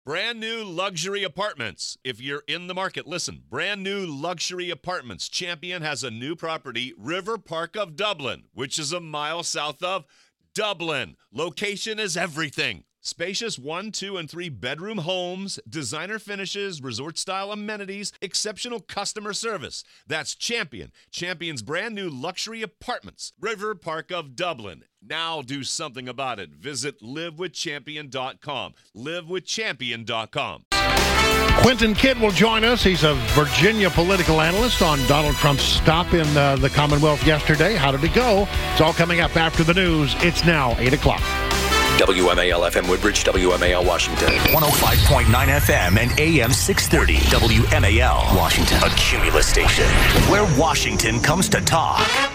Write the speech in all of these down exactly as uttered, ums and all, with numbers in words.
Brand new luxury apartments. If you're in the market, listen. Brand new luxury apartments. Champion has a new property, River Park of Dublin, which is a mile south of Dublin. Location is everything. Spacious one, two, and three bedroom homes, designer finishes, resort-style amenities, exceptional customer service. That's Champion. Champion's brand new luxury apartments. River Park of Dublin. Now do something about it. Visit live with champion dot com. live with champion dot com. Quentin Kidd will join us. He's a Virginia political analyst on Donald Trump's stop in uh, the Commonwealth yesterday. How did it go? It's all coming up after the news. It's now eight o'clock. W M A L F M Woodbridge, W M A L Washington. one oh five point nine F M and A M six thirty. W M A L Washington. A Cumulus station where Washington comes to talk.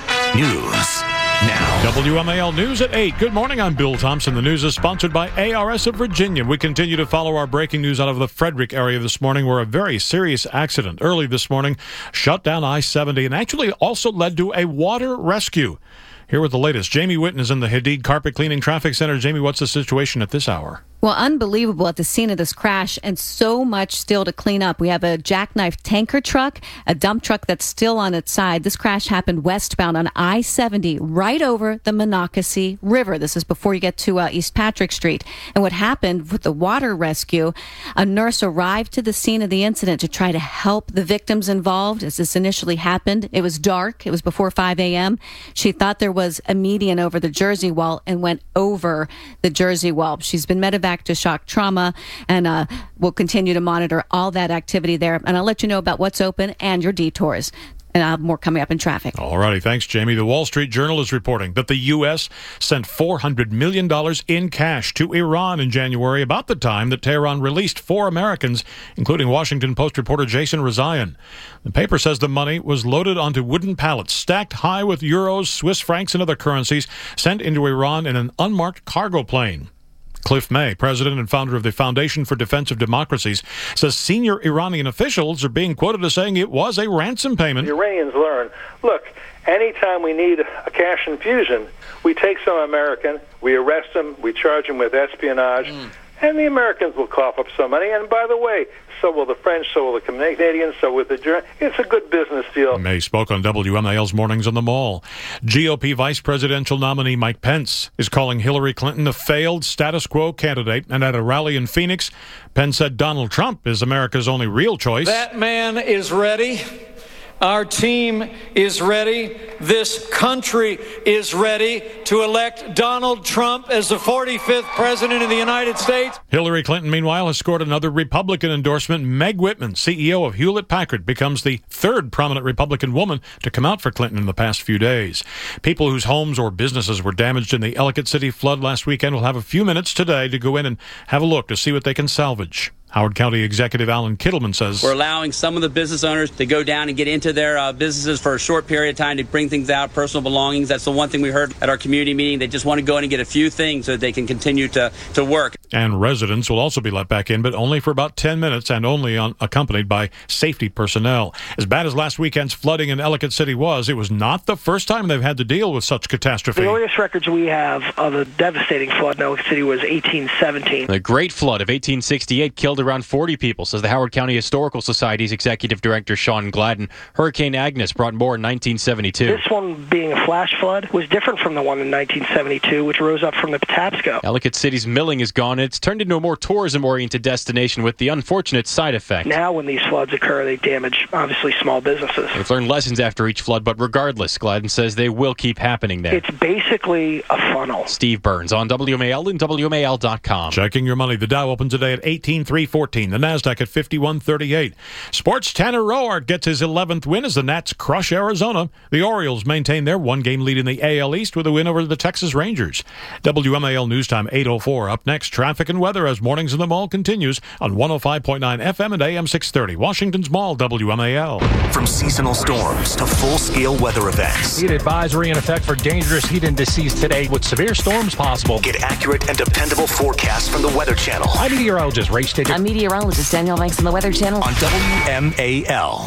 News now. W M A L News at eight. Good morning. I'm Bill Thompson. The news is sponsored by A R S of Virginia. We continue to follow our breaking news out of the Frederick area this morning, where a very serious accident early this morning shut down I seventy and actually also led to a water rescue. Here with the latest, Jamie Witten is in the Hadid Carpet Cleaning Traffic Center. Jamie, what's the situation at this hour? Well, unbelievable at the scene of this crash, and so much still to clean up. We have a jackknife tanker truck, a dump truck that's still on its side. This crash happened westbound on I seventy, right over the Monocacy River. This is before you get to uh, East Patrick Street. And what happened with the water rescue, a nurse arrived to the scene of the incident to try to help the victims involved. As this initially happened, it was dark. It was before five a.m. She thought there was a median over the Jersey wall and went over the Jersey wall. She's been medevac to shock trauma, and uh, we'll continue to monitor all that activity there. And I'll let you know about what's open and your detours. And I'll have more coming up in traffic. All righty. Thanks, Jamie. The Wall Street Journal is reporting that the U S sent four hundred million dollars in cash to Iran in January, about the time that Tehran released four Americans, including Washington Post reporter Jason Rezaian. The paper says the money was loaded onto wooden pallets, stacked high with euros, Swiss francs, and other currencies, sent into Iran in an unmarked cargo plane. Cliff May, president and founder of the Foundation for Defense of Democracies, says senior Iranian officials are being quoted as saying it was a ransom payment. The Iranians learn, look, anytime we need a cash infusion, we take some American, we arrest them, we charge them with espionage, mm. and the Americans will cough up some money. And by the way, so will the French, so will the Canadians, so will the Germans. It's a good business deal. May spoke on W M A L's Mornings on the Mall. G O P vice presidential nominee Mike Pence is calling Hillary Clinton a failed status quo candidate. And at a rally in Phoenix, Pence said Donald Trump is America's only real choice. That man is ready. Our team is ready. This country is ready to elect Donald Trump as the forty-fifth president of the United States. Hillary Clinton, meanwhile, has scored another Republican endorsement. Meg Whitman, C E O of Hewlett-Packard, becomes the third prominent Republican woman to come out for Clinton in the past few days. People whose homes or businesses were damaged in the Ellicott City flood last weekend will have a few minutes today to go in and have a look to see what they can salvage. Howard County Executive Alan Kittleman says, we're allowing some of the business owners to go down and get into their uh, businesses for a short period of time to bring things out, personal belongings. That's the one thing we heard at our community meeting. They just want to go in and get a few things so that they can continue to, to work. And residents will also be let back in, but only for about ten minutes and only on, accompanied by safety personnel. As bad as last weekend's flooding in Ellicott City was, it was not the first time they've had to deal with such catastrophe. The earliest records we have of a devastating flood in Ellicott City was eighteen seventeen. The Great Flood of eighteen sixty-eight killed around forty people, says the Howard County Historical Society's Executive Director Sean Gladden. Hurricane Agnes brought more in nineteen seventy-two. This one, being a flash flood, was different from the one in nineteen seventy-two, which rose up from the Patapsco. Ellicott City's milling is gone, and it's turned into a more tourism-oriented destination with the unfortunate side effect. Now when these floods occur, they damage, obviously, small businesses. They've learned lessons after each flood, but regardless, Gladden says they will keep happening there. It's basically a funnel. Steve Burns on W M A L and W M A L dot com. Checking your money. The Dow opened today at eighteen three fourteen. The NASDAQ at fifty-one thirty-eight. Sports, Tanner Roark gets his eleventh win as the Nats crush Arizona. The Orioles maintain their one-game lead in the A L East with a win over the Texas Rangers. W M A L News Time eight oh four. Up next, traffic and weather as Mornings in the Mall continues on one oh five point nine F M and A M six thirty. Washington's Mall, W M A L. From seasonal storms to full-scale weather events. Heat advisory in effect for dangerous heat indices today with severe storms possible. Get accurate and dependable forecasts from the Weather Channel. I'm meteorologist Ray Stidger. I'm meteorologist Danielle Banks on the Weather Channel. On W M A L.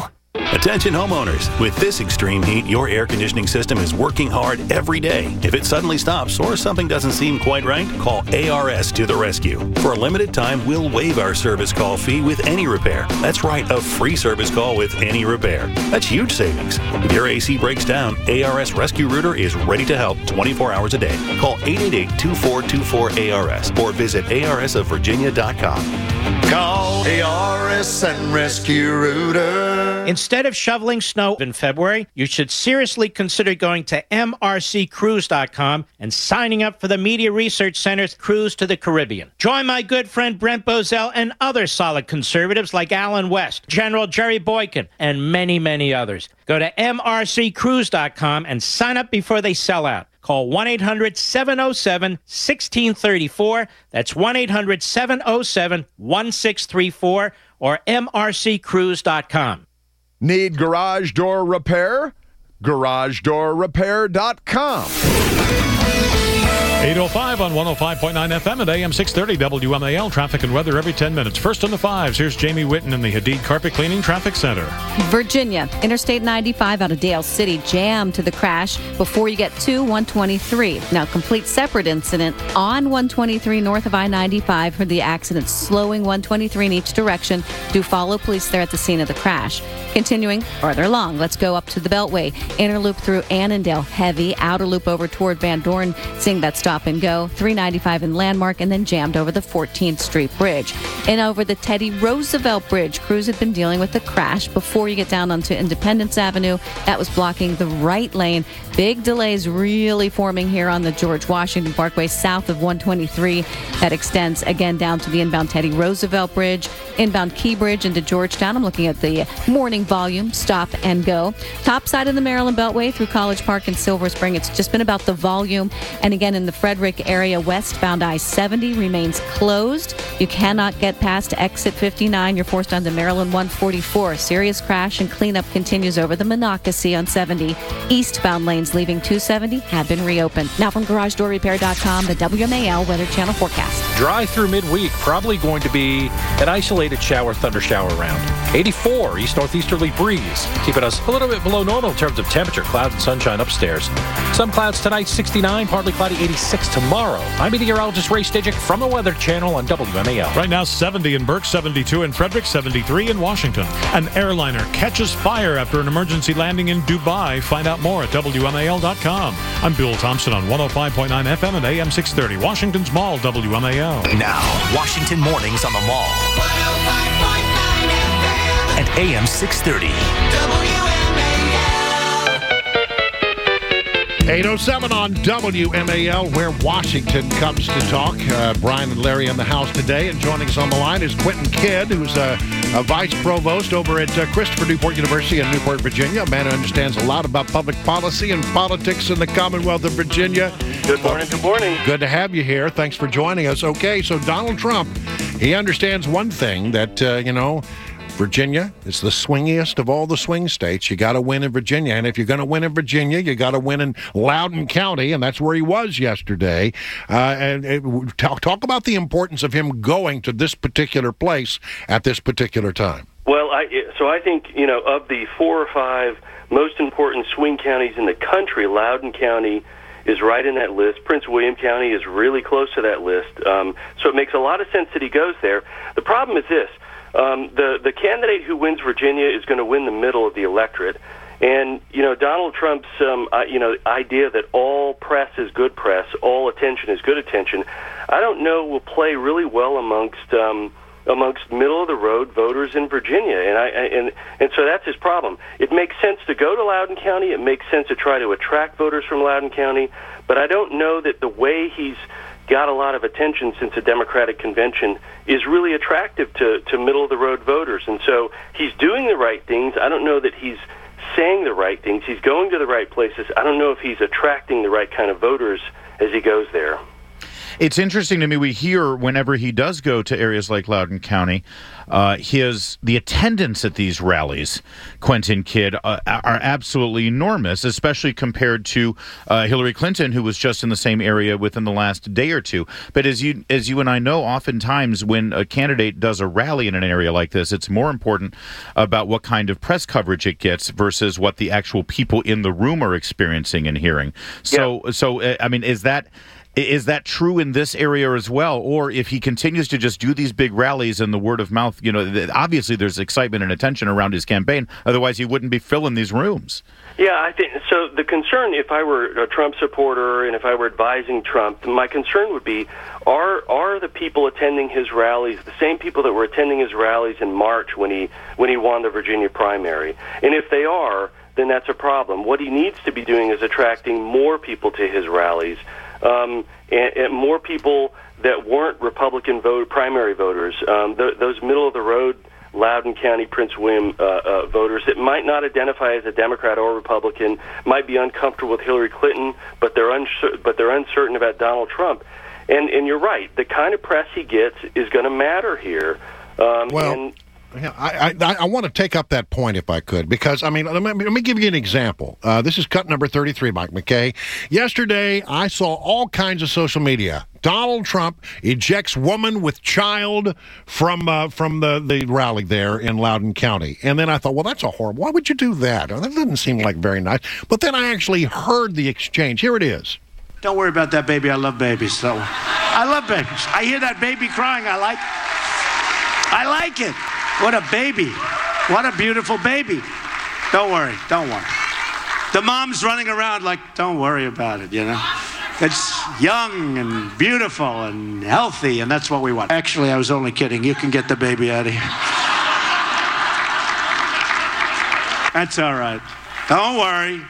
Attention homeowners. With this extreme heat, your air conditioning system is working hard every day. If it suddenly stops or something doesn't seem quite right, call A R S to the rescue. For a limited time, we'll waive our service call fee with any repair. That's right, a free service call with any repair. That's huge savings. If your A C breaks down, A R S Rescue Rooter is ready to help twenty-four hours a day. Call eight eight eight, two four two four, A R S or visit A R S of Virginia dot com. Call A R S and Rescue Rooter. Instead of shoveling snow in February, you should seriously consider going to M R C cruise dot com and signing up for the Media Research Center's Cruise to the Caribbean. Join my good friend Brent Bozell and other solid conservatives like Alan West, General Jerry Boykin, and many, many others. Go to M R C cruise dot com and sign up before they sell out. Call one eight hundred, seven oh seven, one six three four. That's one eight hundred, seven oh seven, one six three four or M R C cruise dot com. Need garage door repair? garage door repair dot com. eight oh five on one oh five point nine F M and A M six thirty W M A L. Traffic and weather every ten minutes. First on the fives, here's Jamie Whitten in the Hadid Carpet Cleaning Traffic Center. Virginia, Interstate ninety-five out of Dale City, jammed to the crash before you get to one twenty-three. Now, complete separate incident on one twenty-three north of I ninety-five for the accident, slowing one twenty-three in each direction. Do follow police there at the scene of the crash. Continuing farther along, let's go up to the Beltway. Inner loop through Annandale, heavy. Outer loop over toward Van Dorn, seeing that stop and go. three ninety-five in Landmark, and then jammed over the fourteenth Street Bridge. And over the Teddy Roosevelt Bridge, crews had been dealing with the crash before you get down onto Independence Avenue. That was blocking the right lane. Big delays really forming here on the George Washington Parkway south of one twenty-three. That extends again down to the inbound Teddy Roosevelt Bridge, inbound Key Bridge into Georgetown. I'm looking at the morning volume, stop and go. Top side of the Maryland Beltway through College Park and Silver Spring. It's just been about the volume. And again, in the Frederick area, westbound I seventy remains closed. You cannot get past exit fifty-nine. You're forced onto Maryland one forty-four. Serious crash and cleanup continues over the Monocacy on seventy. Eastbound lanes leaving two seventy have been reopened. Now from garage door repair dot com, the W M A L Weather Channel forecast. Dry through midweek, probably going to be an isolated shower, thunder shower round. eighty-four, east-northeasterly breeze, keeping us a little bit below normal in terms of temperature. Clouds and sunshine upstairs. Some clouds tonight, sixty-nine, partly cloudy, eighty-six tomorrow. I'm meteorologist Ray Stajic from the Weather Channel on W M A L. Right now, seventy in Burke, seventy-two in Frederick, seventy-three in Washington. An airliner catches fire after an emergency landing in Dubai. Find out more at W M A L dot com. I'm Bill Thompson on one oh five point nine F M and A M six thirty. Washington's Mall, W M A L. Now, Washington Mornings on the Mall. And A M six thirty. eight oh seven on W M A L, where Washington comes to talk. Uh, Brian and Larry in the house today, and joining us on the line is Quentin Kidd, who's a, a vice provost over at uh, Christopher Newport University in Newport, Virginia, a man who understands a lot about public policy and politics in the Commonwealth of Virginia. Good morning, good morning. Good to have you here. Thanks for joining us. Okay, so Donald Trump, he understands one thing, that, uh, you know, Virginia is the swingiest of all the swing states. You got to win in Virginia, and if you're going to win in Virginia, you got to win in Loudoun County, and that's where he was yesterday. Uh, and, and talk, talk about the importance of him going to this particular place at this particular time. Well, I, so I think, you know, of the four or five most important swing counties in the country, Loudoun County is right in that list. Prince William County is really close to that list. Um, so it makes a lot of sense that he goes there. The problem is this. Um, the, the candidate who wins Virginia is going to win the middle of the electorate. And, you know, Donald Trump's, um, uh, you know, idea that all press is good press, all attention is good attention, I don't know will play really well amongst um, amongst middle-of-the-road voters in Virginia. And, I, and, and so that's his problem. It makes sense to go to Loudoun County. It makes sense to try to attract voters from Loudoun County. But I don't know that the way he's got a lot of attention since the Democratic convention is really attractive to, to middle-of-the-road voters. And so he's doing the right things. I don't know that he's saying the right things. He's going to the right places. I don't know if he's attracting the right kind of voters as he goes there. It's interesting to me. We hear whenever he does go to areas like Loudoun County, uh, his the attendance at these rallies, Quentin Kidd, uh, are absolutely enormous, especially compared to uh, Hillary Clinton, who was just in the same area within the last day or two. But as you as you and I know, oftentimes when a candidate does a rally in an area like this, it's more important about what kind of press coverage it gets versus what the actual people in the room are experiencing and hearing. So, yeah. so uh, I mean, is that is that true in this area as well? Or if he continues to just do these big rallies and the word of mouth, you know, obviously there's excitement and attention around his campaign. Otherwise, he wouldn't be filling these rooms. Yeah, I think so. The concern, if I were a Trump supporter and if I were advising Trump, my concern would be: are are the people attending his rallies the same people that were attending his rallies in March when he when he won the Virginia primary? And if they are, then that's a problem. What he needs to be doing is attracting more people to his rallies, um, and, and more people that weren't Republican vote primary voters, um, th- those middle of the road Loudoun County, Prince William uh, uh, voters that might not identify as a Democrat or Republican, might be uncomfortable with Hillary Clinton, but they're uncer- but they're uncertain about Donald Trump. And and you're right, the kind of press he gets is going to matter here. Um, well. And, Yeah, I, I, I want to take up that point if I could, because, I mean, let me, let me give you an example. Uh, this is cut number thirty-three, Mike McKay. Yesterday, I saw all kinds of social media. Donald Trump ejects woman with child from uh, from the, the rally there in Loudoun County. And then I thought, well, that's a horrible. Why would you do that? That doesn't seem like very nice. But then I actually heard the exchange. Here it is. Don't worry about that baby. I love babies. So I love babies. I hear that baby crying. I like I like it. What a baby. What a beautiful baby. Don't worry. Don't worry. The mom's running around like, don't worry about it, you know. It's young and beautiful and healthy, and that's what we want. Actually, I was only kidding. You can get the baby out of here. That's all right. Don't worry.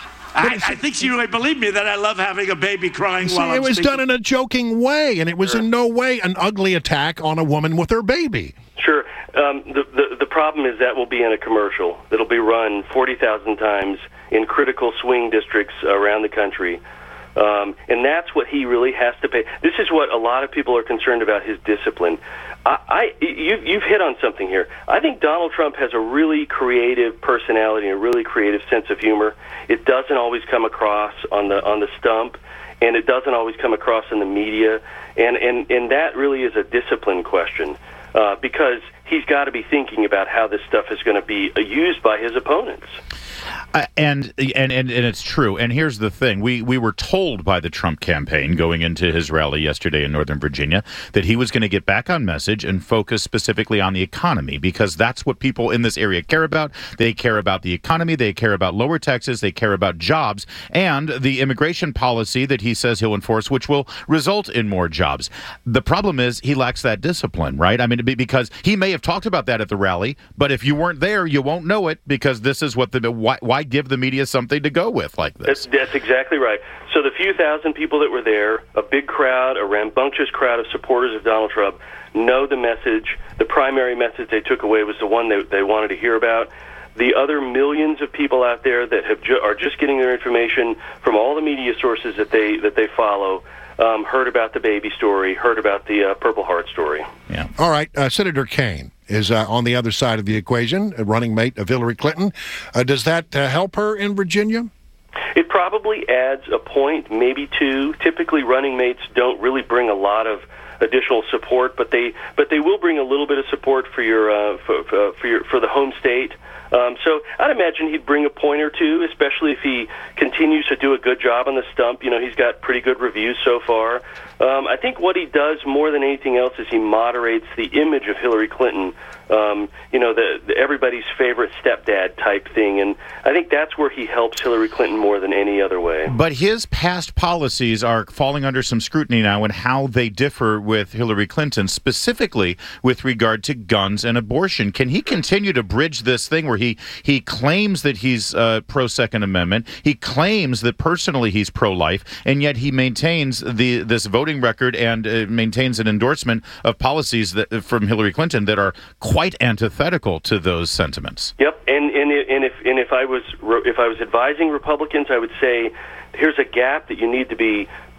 I, I think she really believed me that I love having a baby crying See, while I'm it was speaking. done in a joking way, and it was Sure. in no way an ugly attack on a woman with her baby. Sure. Um, the, the the problem is that will be in a commercial. It'll be run forty thousand times in critical swing districts around the country. Um, and that's what he really has to pay. This is what a lot of people are concerned about, his discipline. I, I you, you've hit on something here. I think Donald Trump has a really creative personality and a really creative sense of humor. It doesn't always come across on the on the stump, and it doesn't always come across in the media. And, and, and that really is a discipline question, uh, because he's got to be thinking about how this stuff is going to be used by his opponents. Uh, and, and and and it's true. And here's the thing: we we were told by the Trump campaign going into his rally yesterday in Northern Virginia that he was going to get back on message and focus specifically on the economy, because that's what people in this area care about. They care about the economy. They care about lower taxes. They care about jobs and the immigration policy that he says he'll enforce, which will result in more jobs. The problem is he lacks that discipline, right? I mean, because he may have talked about that at the rally, but if you weren't there, you won't know it, because this is what the why, why give the media something to go with like this? That's, that's exactly right. So the few thousand people that were there, a big crowd, a rambunctious crowd of supporters of Donald Trump, know the message. The primary message they took away was the one they, they wanted to hear about. The other millions of people out there that have ju- are just getting their information from all the media sources that they that they follow, um, heard about the baby story, heard about the uh, Purple Heart story. Yeah. All right, uh, Senator Kaine is uh, on the other side of the equation, a running mate of Hillary Clinton. Uh, does that uh, help her in Virginia? It probably adds a point, maybe two. Typically, running mates don't really bring a lot of additional support, but they but they will bring a little bit of support for your uh, for, for, for your for the home state. Um, so I'd imagine he'd bring a point or two, especially if he continues to do a good job on the stump. You know, he's got pretty good reviews so far. Um, I think what he does more than anything else is he moderates the image of Hillary Clinton, um, you know, the, the everybody's favorite stepdad type thing. And I think that's where he helps Hillary Clinton more than any other way. But his past policies are falling under some scrutiny now and how they differ with Hillary Clinton, specifically with regard to guns and abortion. Can he continue to bridge this thing where he, he claims that he's uh, pro-Second Amendment, he claims that personally he's pro-life, and yet he maintains the this voting record and uh, maintains an endorsement of policies that from Hillary Clinton that are quite antithetical to those sentiments? Yep, and and and if and if I was if I was advising Republicans, I would say here's a gap that you need to be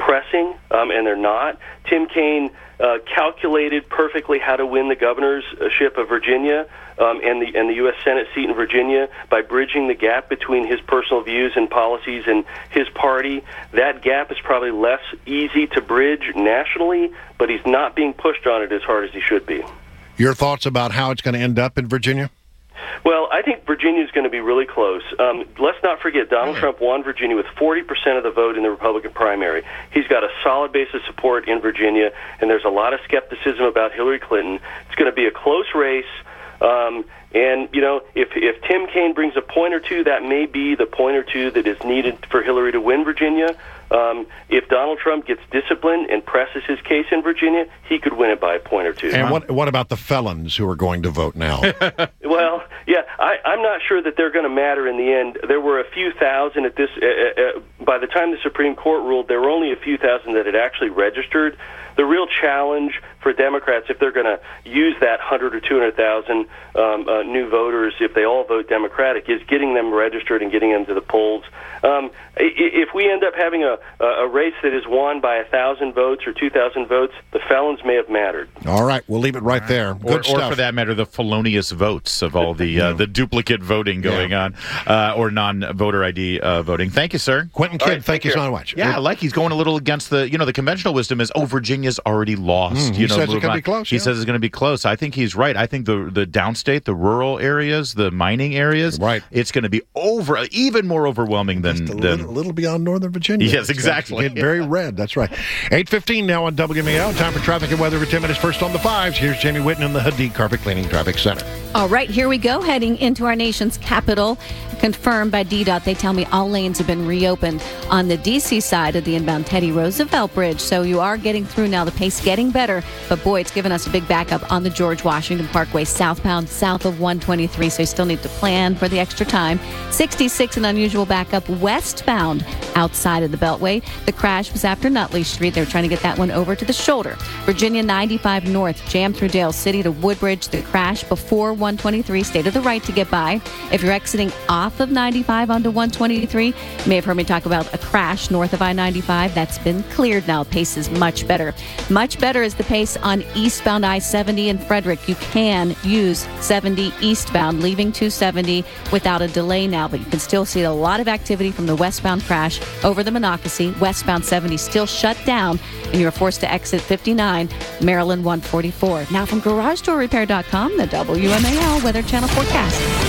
pressing, um, and they're not. Tim Kaine uh, calculated perfectly how to win the governorship of Virginia um, and the and the U S Senate seat in Virginia by bridging the gap between his personal views and policies and his party. That gap is probably less easy to bridge nationally, but he's not being pushed on it as hard as he should be. Your thoughts about how it's going to end up in Virginia? Well, I think Virginia is going to be really close. Um, let's not forget, Donald Trump won Virginia with forty percent of the vote in the Republican primary. He's got a solid base of support in Virginia, and there's a lot of skepticism about Hillary Clinton. It's going to be a close race. Um, and, you know, if if Tim Kaine brings a point or two, that may be the point or two that is needed for Hillary to win Virginia. Um, if Donald Trump gets disciplined and presses his case in Virginia, he could win it by a point or two. And what what about the felons who are going to vote now? Well, yeah, I, I'm not sure that they're going to matter in the end. There were a few thousand at this. Uh, uh, by the time the Supreme Court ruled, there were only a few thousand that had actually registered. The real challenge for Democrats, if they're going to use that one hundred or two hundred thousand um, uh, new voters, if they all vote Democratic, is getting them registered and getting them to the polls. Um, if we end up having a, a race that is won by one thousand votes or two thousand votes, the felons may have mattered. All right, we'll leave it right there. Good or, stuff. or for that matter, the felonious votes of all the uh, the duplicate voting going Yeah. on, uh, or non-voter I D uh, voting. Thank you, sir. Quentin Kidd, right, thank you take so care. much. Yeah, like he's going a little against the, you know, the conventional wisdom is, oh, Virginia's already lost. Mm, he you know, says it's move gonna on. be close, He yeah. says it's going to be close. I think he's right. I think the the downstate, the rural areas, the mining areas, Right. it's going to be over, even more overwhelming than Just a than. little, little beyond Northern Virginia. Yes, It's gonna exactly. Get very red. That's right. eight fifteen now on W M A L. Time for traffic and weather for ten minutes. First on the fives. Here's Jamie Whitten in the Hadid Carpet Cleaning Traffic Center. All right, here we go, heading into our nation's capital. Confirmed by D DOT, they tell me all lanes have been reopened on the D C side of the inbound Teddy Roosevelt Bridge. So you are getting through now, the pace getting better. But boy, it's given us a big backup on the George Washington Parkway southbound, south of one twenty-three. So you still need to plan for the extra time. sixty-six, an unusual backup westbound outside of the Beltway. The crash was after Nutley Street. They were trying to get that one over to the shoulder. Virginia ninety-five north, jammed through Dale City to Woodbridge. The crash before one twenty-three. Stay to the right to get by. If you're exiting off of ninety-five onto one twenty-three, you may have heard me talk about a crash north of I ninety-five. That's been cleared now. Pace is much better. Much better is the pace on eastbound I seventy in Frederick. You can use seventy eastbound, leaving two seventy without a delay now, but you can still see a lot of activity from the westbound crash over the Monocacy. Westbound seventy still shut down, and you're forced to exit fifty-nine, Maryland one forty-four. Now from Garage Door Repair dot com, the W M A L Weather Channel forecast.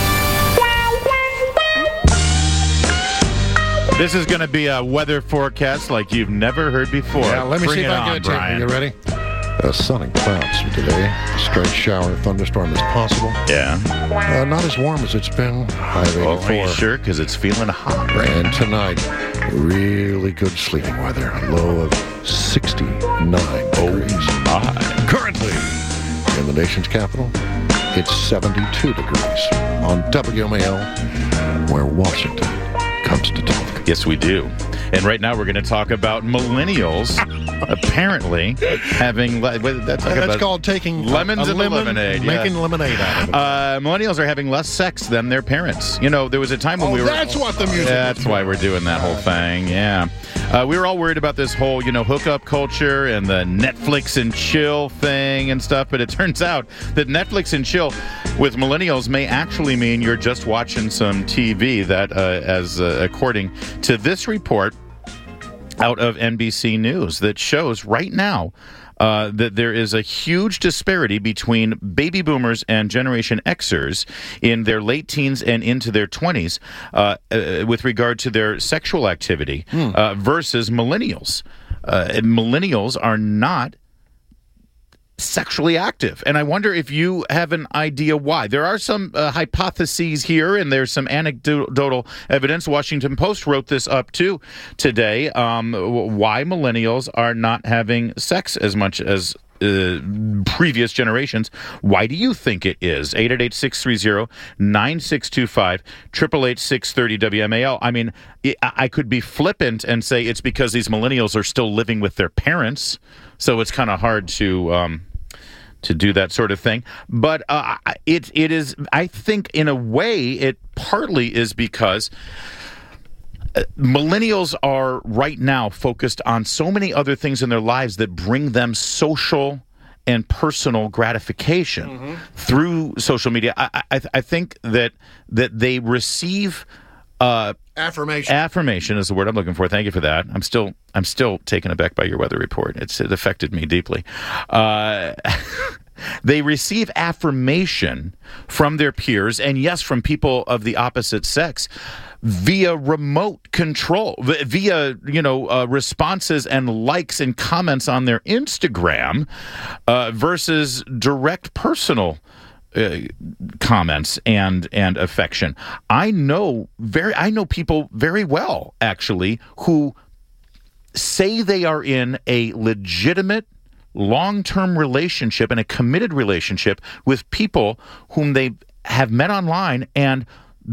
This is going to be a weather forecast like you've never heard before. Yeah, let me Bring see if it I on, can get it to you. Brian. You ready? Uh, sun and clouds today. Straight shower, thunderstorm as possible. Yeah. Uh, not as warm as it's been. High of Oh, eighty-four. are you sure? Because it's feeling hot right And tonight, really good sleeping weather. A low of sixty-nine degrees. My. Currently, in the nation's capital, it's seventy-two degrees on W M A L, where Washington comes to talk. Yes, we do. And right now we're going to talk about millennials apparently having... Le- what- that's, Uh, that's about called taking lemons a, a and lemon, lemonade. yeah. making lemonade out of it. Uh, millennials are having less sex than their parents. You know, there was a time when Oh, we were... that's what the music That's is why we're doing that whole thing, yeah. Uh, we were all worried about this whole, you know, hookup culture and the Netflix and chill thing and stuff, but it turns out that Netflix and chill with millennials may actually mean you're just watching some T V. That, uh, as uh, according to this report out of N B C News, that shows right now Uh, that there is a huge disparity between baby boomers and Generation Xers in their late teens and into their twenties uh, uh, with regard to their sexual activity Hmm. uh, versus millennials. Uh, millennials are not sexually active. And I wonder if you have an idea why. There are some uh, hypotheses here, and there's some anecdotal evidence. Washington Post wrote this up, too, today, um, why millennials are not having sex as much as uh, previous generations. Why do you think it is? eight eight eight, six three zero, nine six two five, eight eight eight, six three zero, W M A L. I mean, I could be flippant and say it's because these millennials are still living with their parents, so it's kind of hard to... Um, to do that sort of thing. But uh, it it is, I think, in a way, it partly is because Uh, millennials are right now focused on so many other things in their lives that bring them social and personal gratification mm-hmm. through social media. I, I, I think that that they receive uh, affirmation. Affirmation is the word I'm looking for. Thank you for that. I'm still I'm still taken aback by your weather report. It's it affected me deeply. Uh, They receive affirmation from their peers, and yes, from people of the opposite sex, via remote control, via, you know, uh, responses and likes and comments on their Instagram uh, versus direct personal uh, comments and and affection. I know very, I know people very well, actually, who say they are in a legitimate long-term relationship and a committed relationship with people whom they have met online, and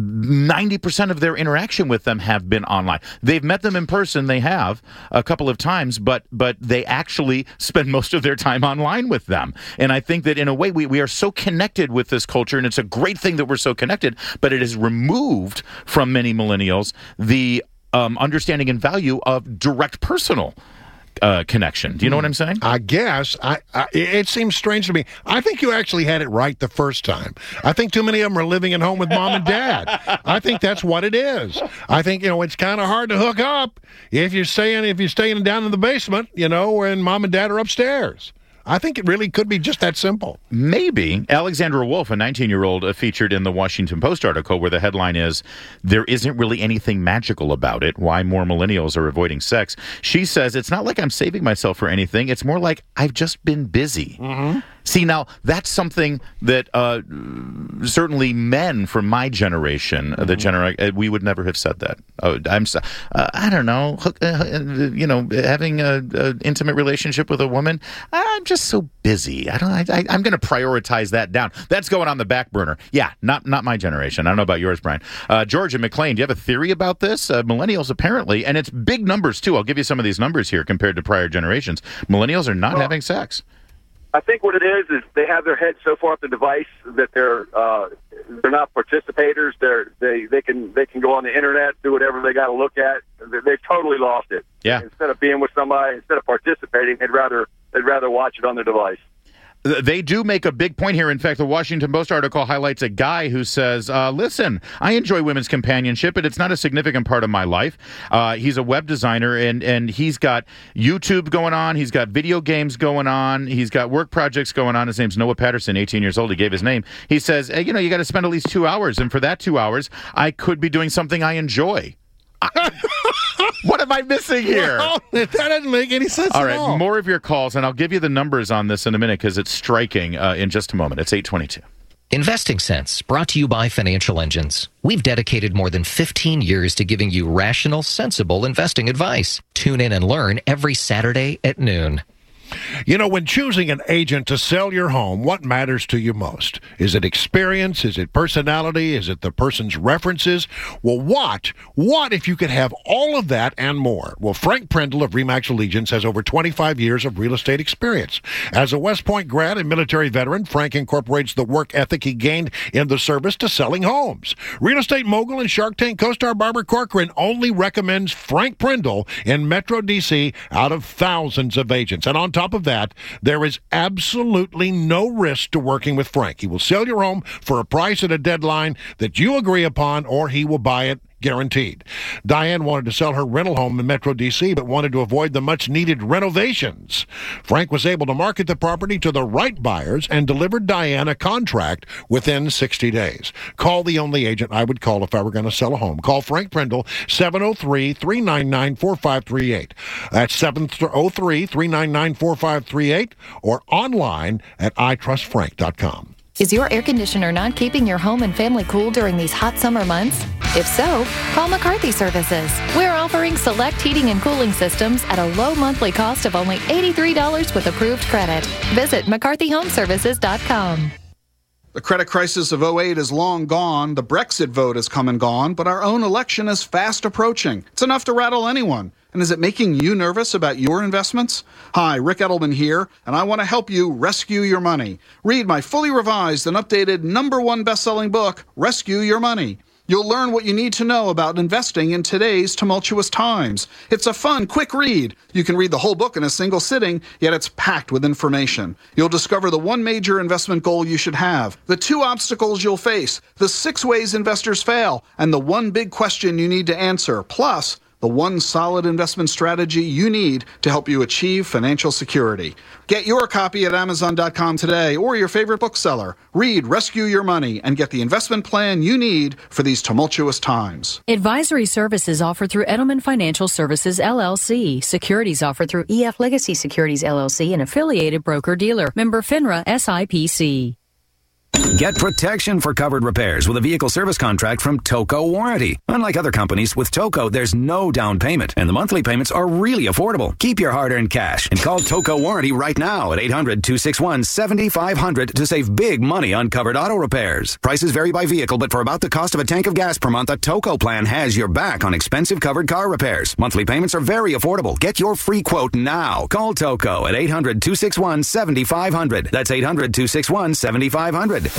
ninety percent of their interaction with them have been online. They've met them in person, they have, a couple of times, but but they actually spend most of their time online with them. And I think that in a way we, we are so connected with this culture, and it's a great thing that we're so connected, but it has removed from many millennials the um, understanding and value of direct personal Uh, connection. Do you know what I'm saying? I guess. I, I it seems strange to me. I think you actually had it right the first time. I think too many of them are living at home with mom and dad. I think that's what it is. I think, you know, it's kind of hard to hook up if you're staying if you're staying down in the basement, you know, when mom and dad are upstairs. I think it really could be just that simple. Maybe. Alexandra Wolf, a nineteen-year-old, uh, featured in the Washington Post article where the headline is, "There isn't really anything magical about it. Why more millennials are avoiding sex." She says, "It's not like I'm saving myself for anything. It's more like I've just been busy." Mm-hmm. See, now, that's something that uh, certainly men from my generation, mm-hmm. the genera- we would never have said that. Oh, I'm, so, uh, I don't know, hook, uh, you know, having an intimate relationship with a woman, I'm just so busy. I don't. I, I, I'm going to prioritize that down. That's going on the back burner. Yeah, not not my generation. I don't know about yours, Brian. Uh, George and McLean, do you have a theory about this? Uh, millennials, apparently, and it's big numbers, too. I'll give you some of these numbers here compared to prior generations. Millennials are not well, having sex. I think what it is is they have their head so far up the device that they're uh, they're not participators. They're they they can they can go on the internet, do whatever they got to look at. They've totally lost it. Yeah. Instead of being with somebody, instead of participating, they'd rather they'd rather watch it on their device. They do make a big point here. In fact, the Washington Post article highlights a guy who says, uh, listen, I enjoy women's companionship, but it's not a significant part of my life. Uh, he's a web designer, and, and he's got YouTube going on. He's got video games going on. He's got work projects going on. His name's Noah Patterson, eighteen years old. He gave his name. He says, hey, you know, you got to spend at least two hours, and for that two hours, I could be doing something I enjoy. What am I missing here? Well, that doesn't make any sense all at right, all. More of your calls, and I'll give you the numbers on this in a minute because it's striking uh, in just a moment. It's eight twenty-two. Investing Sense, brought to you by Financial Engines. We've dedicated more than fifteen years to giving you rational, sensible investing advice. Tune in and learn every Saturday at noon. You know, when choosing an agent to sell your home, what matters to you most? Is it experience? Is it personality? Is it the person's references? Well, what? What if you could have all of that and more? Well, Frank Prindle of RE/MAX Allegiance has over twenty-five years of real estate experience. As a West Point grad and military veteran, Frank incorporates the work ethic he gained in the service to selling homes. Real estate mogul and Shark Tank co-star Barbara Corcoran only recommends Frank Prindle in Metro D C out of thousands of agents. And on top of that, there is absolutely no risk to working with Frank. He will sell your home for a price at a deadline that you agree upon, or he will buy it guaranteed. Diane wanted to sell her rental home in Metro D C, but wanted to avoid the much-needed renovations. Frank was able to market the property to the right buyers and delivered Diane a contract within sixty days. Call the only agent I would call if I were going to sell a home. Call Frank Prindle, seven oh three, three nine nine, four five three eight. That's seven oh three, three nine nine, four five three eight, or online at i trust frank dot com. Is your air conditioner not keeping your home and family cool during these hot summer months? If so, call McCarthy Services. We're offering select heating and cooling systems at a low monthly cost of only eighty-three dollars with approved credit. Visit mccarthy home services dot com. The credit crisis of oh eight is long gone, the Brexit vote has come and gone, but our own election is fast approaching. It's enough to rattle anyone. And is it making you nervous about your investments? Hi, Rick Edelman here, and I want to help you rescue your money. Read my fully revised and updated number one best-selling book, Rescue Your Money. You'll learn what you need to know about investing in today's tumultuous times. It's a fun, quick read. You can read the whole book in a single sitting, yet it's packed with information. You'll discover the one major investment goal you should have, the two obstacles you'll face, the six ways investors fail, and the one big question you need to answer, plus the one solid investment strategy you need to help you achieve financial security. Get your copy at amazon dot com today or your favorite bookseller. Read Rescue Your Money and get the investment plan you need for these tumultuous times. Advisory services offered through Edelman Financial Services, L L C. Securities offered through E F Legacy Securities, L L C, an affiliated broker-dealer. Member FINRA S I P C. Get protection for covered repairs with a vehicle service contract from Toco Warranty. Unlike other companies, with Toco, there's no down payment, and the monthly payments are really affordable. Keep your hard-earned cash and call Toco Warranty right now at eight hundred, two six one, seven five zero zero to save big money on covered auto repairs. Prices vary by vehicle, but for about the cost of a tank of gas per month, a Toco plan has your back on expensive covered car repairs. Monthly payments are very affordable. Get your free quote now. Call Toco at eight hundred, two six one, seven five zero zero. That's eight hundred, two six one, seven five zero zero.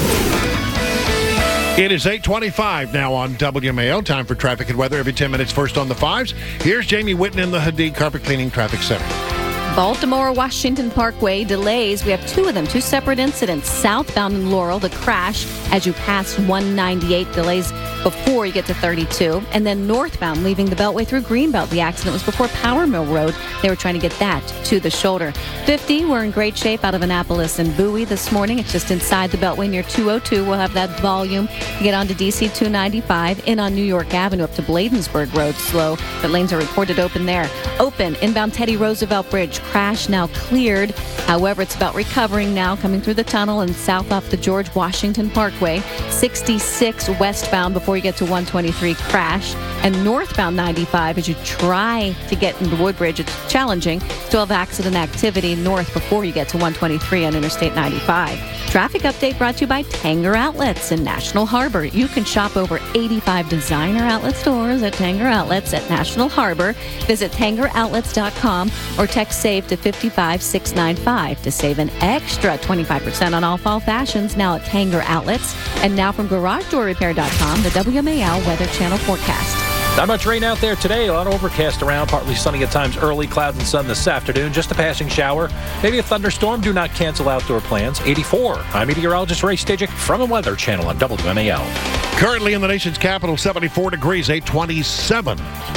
It is eight twenty-five now on W M A L. Time for traffic and weather every ten minutes. First on the fives. Here's Jamie Whitten in the Hadid Carpet Cleaning Traffic Center. Baltimore Washington Parkway delays. We have two of them, two separate incidents. Southbound in Laurel, the crash as you pass one ninety-eight, delays before you get to thirty-two. And then northbound, leaving the Beltway through Greenbelt. The accident was before Power Mill Road. They were trying to get that to the shoulder. fifty, we're in great shape out of Annapolis and Bowie this morning. It's just inside the Beltway near two oh two. We'll have that volume to get on to D C two ninety-five. In on New York Avenue up to Bladensburg Road, slow, but lanes are reported open there. Open, inbound Teddy Roosevelt Bridge. Crash now cleared. However, it's about recovering now, coming through the tunnel and south off the George Washington Parkway. sixty-six westbound before you get to one twenty-three, crash. And northbound ninety-five, as you try to get into Woodbridge, it's challenging. Still have accident activity north before you get to one twenty-three on Interstate ninety-five. Traffic update brought to you by Tanger Outlets in National Harbor. You can shop over eighty-five designer outlet stores at Tanger Outlets at National Harbor. Visit tanger outlets dot com or text SAVE to five five six nine five to save an extra twenty-five percent on all fall fashions now at Tanger Outlets. And now from garage door repair dot com, the W M A L Weather Channel forecast. Not much rain out there today. A lot of overcast around, partly sunny at times early, clouds and sun this afternoon. Just a passing shower. Maybe a thunderstorm. Do not cancel outdoor plans. eighty-four. I'm meteorologist Ray Stajic from the Weather Channel on W M A L. Currently in the nation's capital, seventy-four degrees, eight twenty-seven.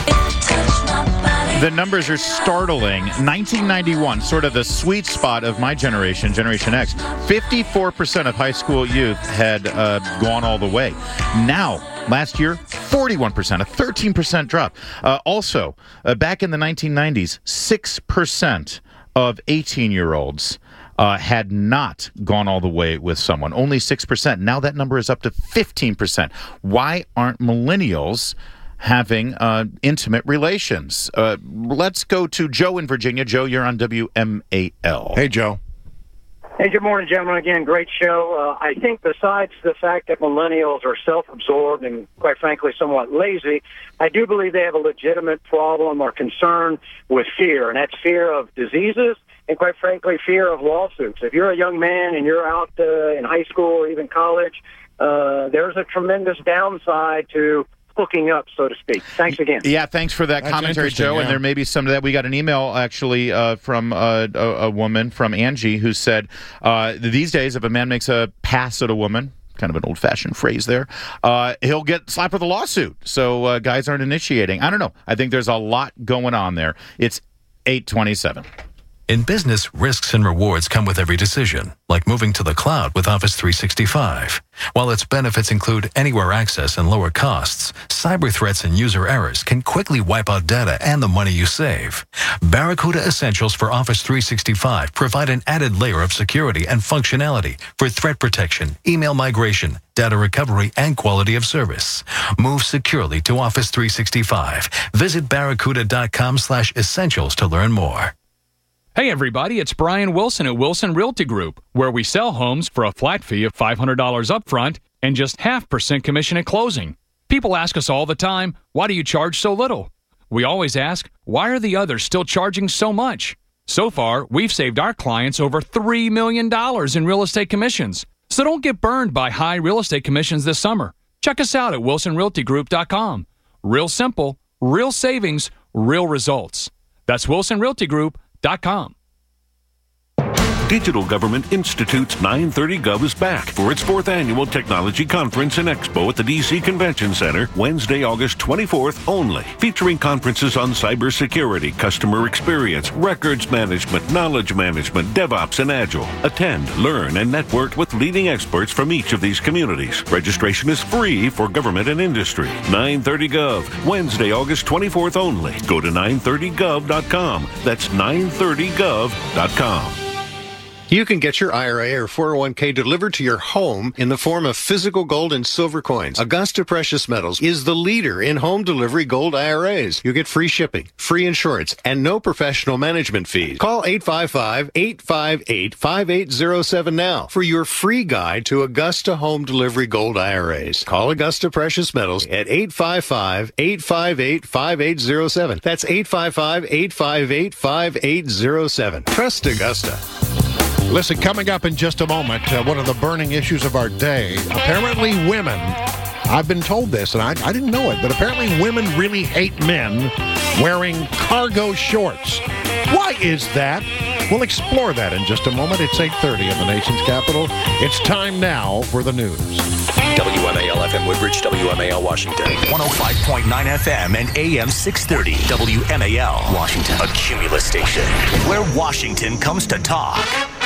The numbers are startling. nineteen ninety-one, sort of the sweet spot of my generation, Generation X. fifty-four percent of high school youth had uh, gone all the way. Now, last year, forty-one percent, a thirteen percent drop. Uh, also, uh, back in the nineteen nineties, six percent of eighteen-year-olds uh, had not gone all the way with someone. Only six percent. Now that number is up to fifteen percent. Why aren't millennials having uh, intimate relations? Uh, let's go to Joe in Virginia. Joe, you're on W M A L. Hey, Joe. Hey, good morning, gentlemen. Again, great show. Uh, I think besides the fact that millennials are self-absorbed and, quite frankly, somewhat lazy, I do believe they have a legitimate problem or concern with fear, and that's fear of diseases and, quite frankly, fear of lawsuits. If you're a young man and you're out uh, in high school or even college, uh, there's a tremendous downside to hooking up, so to speak. Thanks again. Yeah, thanks for that That's commentary, Joe. yeah. And there may be some of that. We got an email, actually, uh, from uh, a, a woman, from Angie, who said, uh, these days, if a man makes a pass at a woman, kind of an old-fashioned phrase there, uh, he'll get slapped with a lawsuit. So uh, guys aren't initiating. I don't know. I think there's a lot going on there. It's eight twenty-seven. In business, risks and rewards come with every decision, like moving to the cloud with Office three sixty-five. While its benefits include anywhere access and lower costs, cyber threats and user errors can quickly wipe out data and the money you save. Barracuda Essentials for Office three sixty-five provide an added layer of security and functionality for threat protection, email migration, data recovery, and quality of service. Move securely to Office three sixty-five. Visit barracuda.com slash essentials to learn more. Hey everybody, it's Brian Wilson at Wilson Realty Group, where we sell homes for a flat fee of five hundred dollars upfront and just half percent commission at closing. People ask us all the time, why do you charge so little? We always ask, why are the others still charging so much? So far, we've saved our clients over three million dollars in real estate commissions. So don't get burned by high real estate commissions this summer. Check us out at wilson realty group dot com. Real simple, real savings, real results. That's wilson realty group dot com. Digital Government Institute's nine thirty Gov is back for its fourth annual Technology Conference and Expo at the D C Convention Center, Wednesday, August twenty-fourth only, featuring conferences on cybersecurity, customer experience, records management, knowledge management, DevOps, and Agile. Attend, learn, and network with leading experts from each of these communities. Registration is free for government and industry. nine thirty Gov, Wednesday, August twenty-fourth only. Go to nine thirty gov dot com. That's nine thirty gov dot com. You can get your I R A or four oh one k delivered to your home in the form of physical gold and silver coins. Augusta Precious Metals is the leader in home delivery gold I R As. You get free shipping, free insurance, and no professional management fees. Call eight five five, eight five eight, five eight zero seven now for your free guide to Augusta home delivery gold I R As. Call Augusta Precious Metals at eight five five, eight five eight, five eight zero seven. That's eight five five, eight five eight, five eight zero seven. Trust Augusta. Listen, coming up in just a moment, uh, one of the burning issues of our day. Apparently women, I've been told this, and I, I didn't know it, but apparently women really hate men wearing cargo shorts. Why is that? We'll explore that in just a moment. It's eight thirty in the nation's capital. It's time now for the news. W M A L F M Woodbridge, W M A L Washington. one oh five point nine F M and A M six thirty. W M A L Washington. A Cumulus station where Washington comes to talk.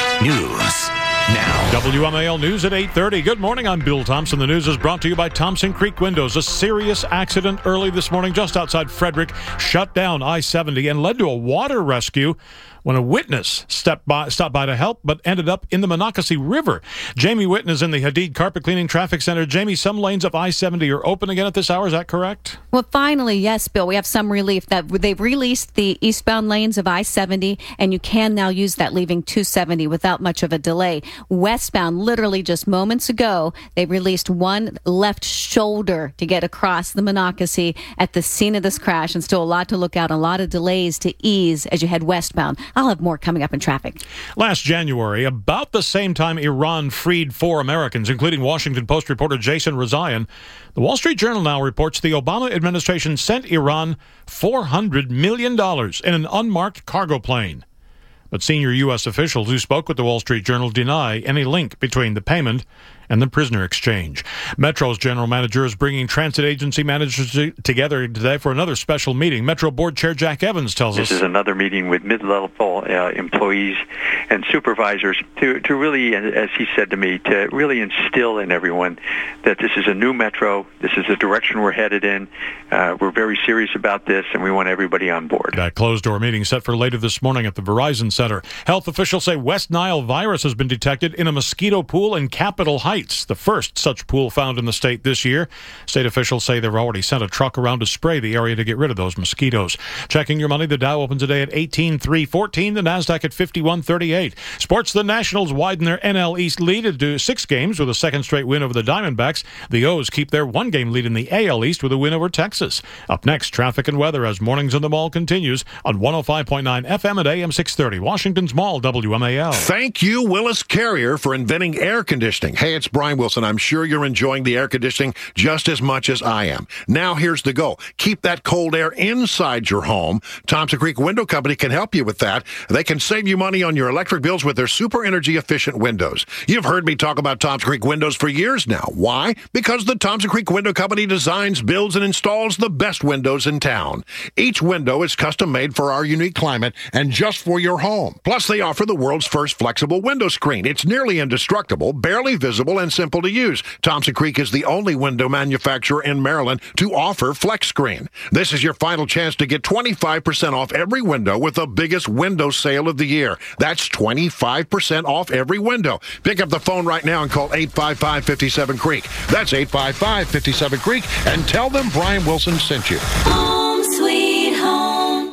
News now. W M A L News at eight thirty. Good morning, I'm Bill Thompson. The news is brought to you by Thompson Creek Windows. A serious accident early this morning just outside Frederick shut down I seventy and led to a water rescue when a witness stepped by, stopped by to help, but ended up in the Monocacy River. Jamie Witten is in the Hadid Carpet Cleaning Traffic Center. Jamie, some lanes of I seventy are open again at this hour. Is that correct? Well, finally, yes, Bill. We have some relief that they've released the eastbound lanes of I seventy, and you can now use that leaving two seventy without much of a delay. Westbound, literally just moments ago, they released one left shoulder to get across the Monocacy at the scene of this crash, and still a lot to look out, a lot of delays to ease as you head westbound. I'll have more coming up in traffic. Last January, about the same time Iran freed four Americans, including Washington Post reporter Jason Rezaian, the Wall Street Journal now reports the Obama administration sent Iran four hundred million dollars in an unmarked cargo plane. But senior U S officials who spoke with the Wall Street Journal deny any link between the payment and the prisoner exchange. Metro's general manager is bringing transit agency managers together today for another special meeting. Metro Board Chair Jack Evans tells us. This is another meeting with mid-level uh, employees and supervisors to, to really, as he said to me, to really instill in everyone that this is a new Metro, this is the direction we're headed in, uh, we're very serious about this, and we want everybody on board. That closed-door meeting set for later this morning at the Verizon Center. Health officials say West Nile virus has been detected in a mosquito pool in Capitol Heights. The first such pool found in the state this year. State officials say they've already sent a truck around to spray the area to get rid of those mosquitoes. Checking your money, the Dow opens today at eighteen three fourteen, the Nasdaq at fifty-one thirty-eight. Sports, the Nationals widen their N L East lead to six games with a second straight win over the Diamondbacks. The O's keep their one-game lead in the A L East with a win over Texas. Up next, traffic and weather as Mornings in the Mall continues on one oh five point nine F M at A M six thirty. Washington's Mall, W M A L. Thank you, Willis Carrier, for inventing air conditioning. Hey, it's Brian Wilson. I'm sure you're enjoying the air conditioning just as much as I am. Now here's the goal. Keep that cold air inside your home. Thompson Creek Window Company can help you with that. They can save you money on your electric bills with their super energy efficient windows. You've heard me talk about Thompson Creek Windows for years now. Why? Because the Thompson Creek Window Company designs, builds, and installs the best windows in town. Each window is custom made for our unique climate and just for your home. Plus, they offer the world's first flexible window screen. It's nearly indestructible, barely visible, and simple to use. Thompson Creek is the only window manufacturer in Maryland to offer Flex Screen. This is your final chance to get twenty-five percent off every window with the biggest window sale of the year. That's twenty-five percent off every window. Pick up the phone right now and call eight five five, five seven Creek. That's eight five five, five seven Creek, and tell them Brian Wilson sent you. Home sweet home,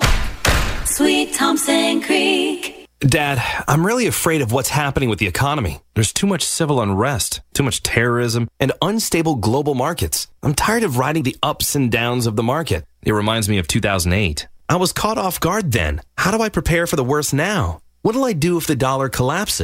sweet Thompson Creek. Dad, I'm really afraid of what's happening with the economy. There's too much civil unrest, too much terrorism, and unstable global markets. I'm tired of riding the ups and downs of the market. It reminds me of two thousand eight. I was caught off guard then. How do I prepare for the worst now? What'll I do if the dollar collapses?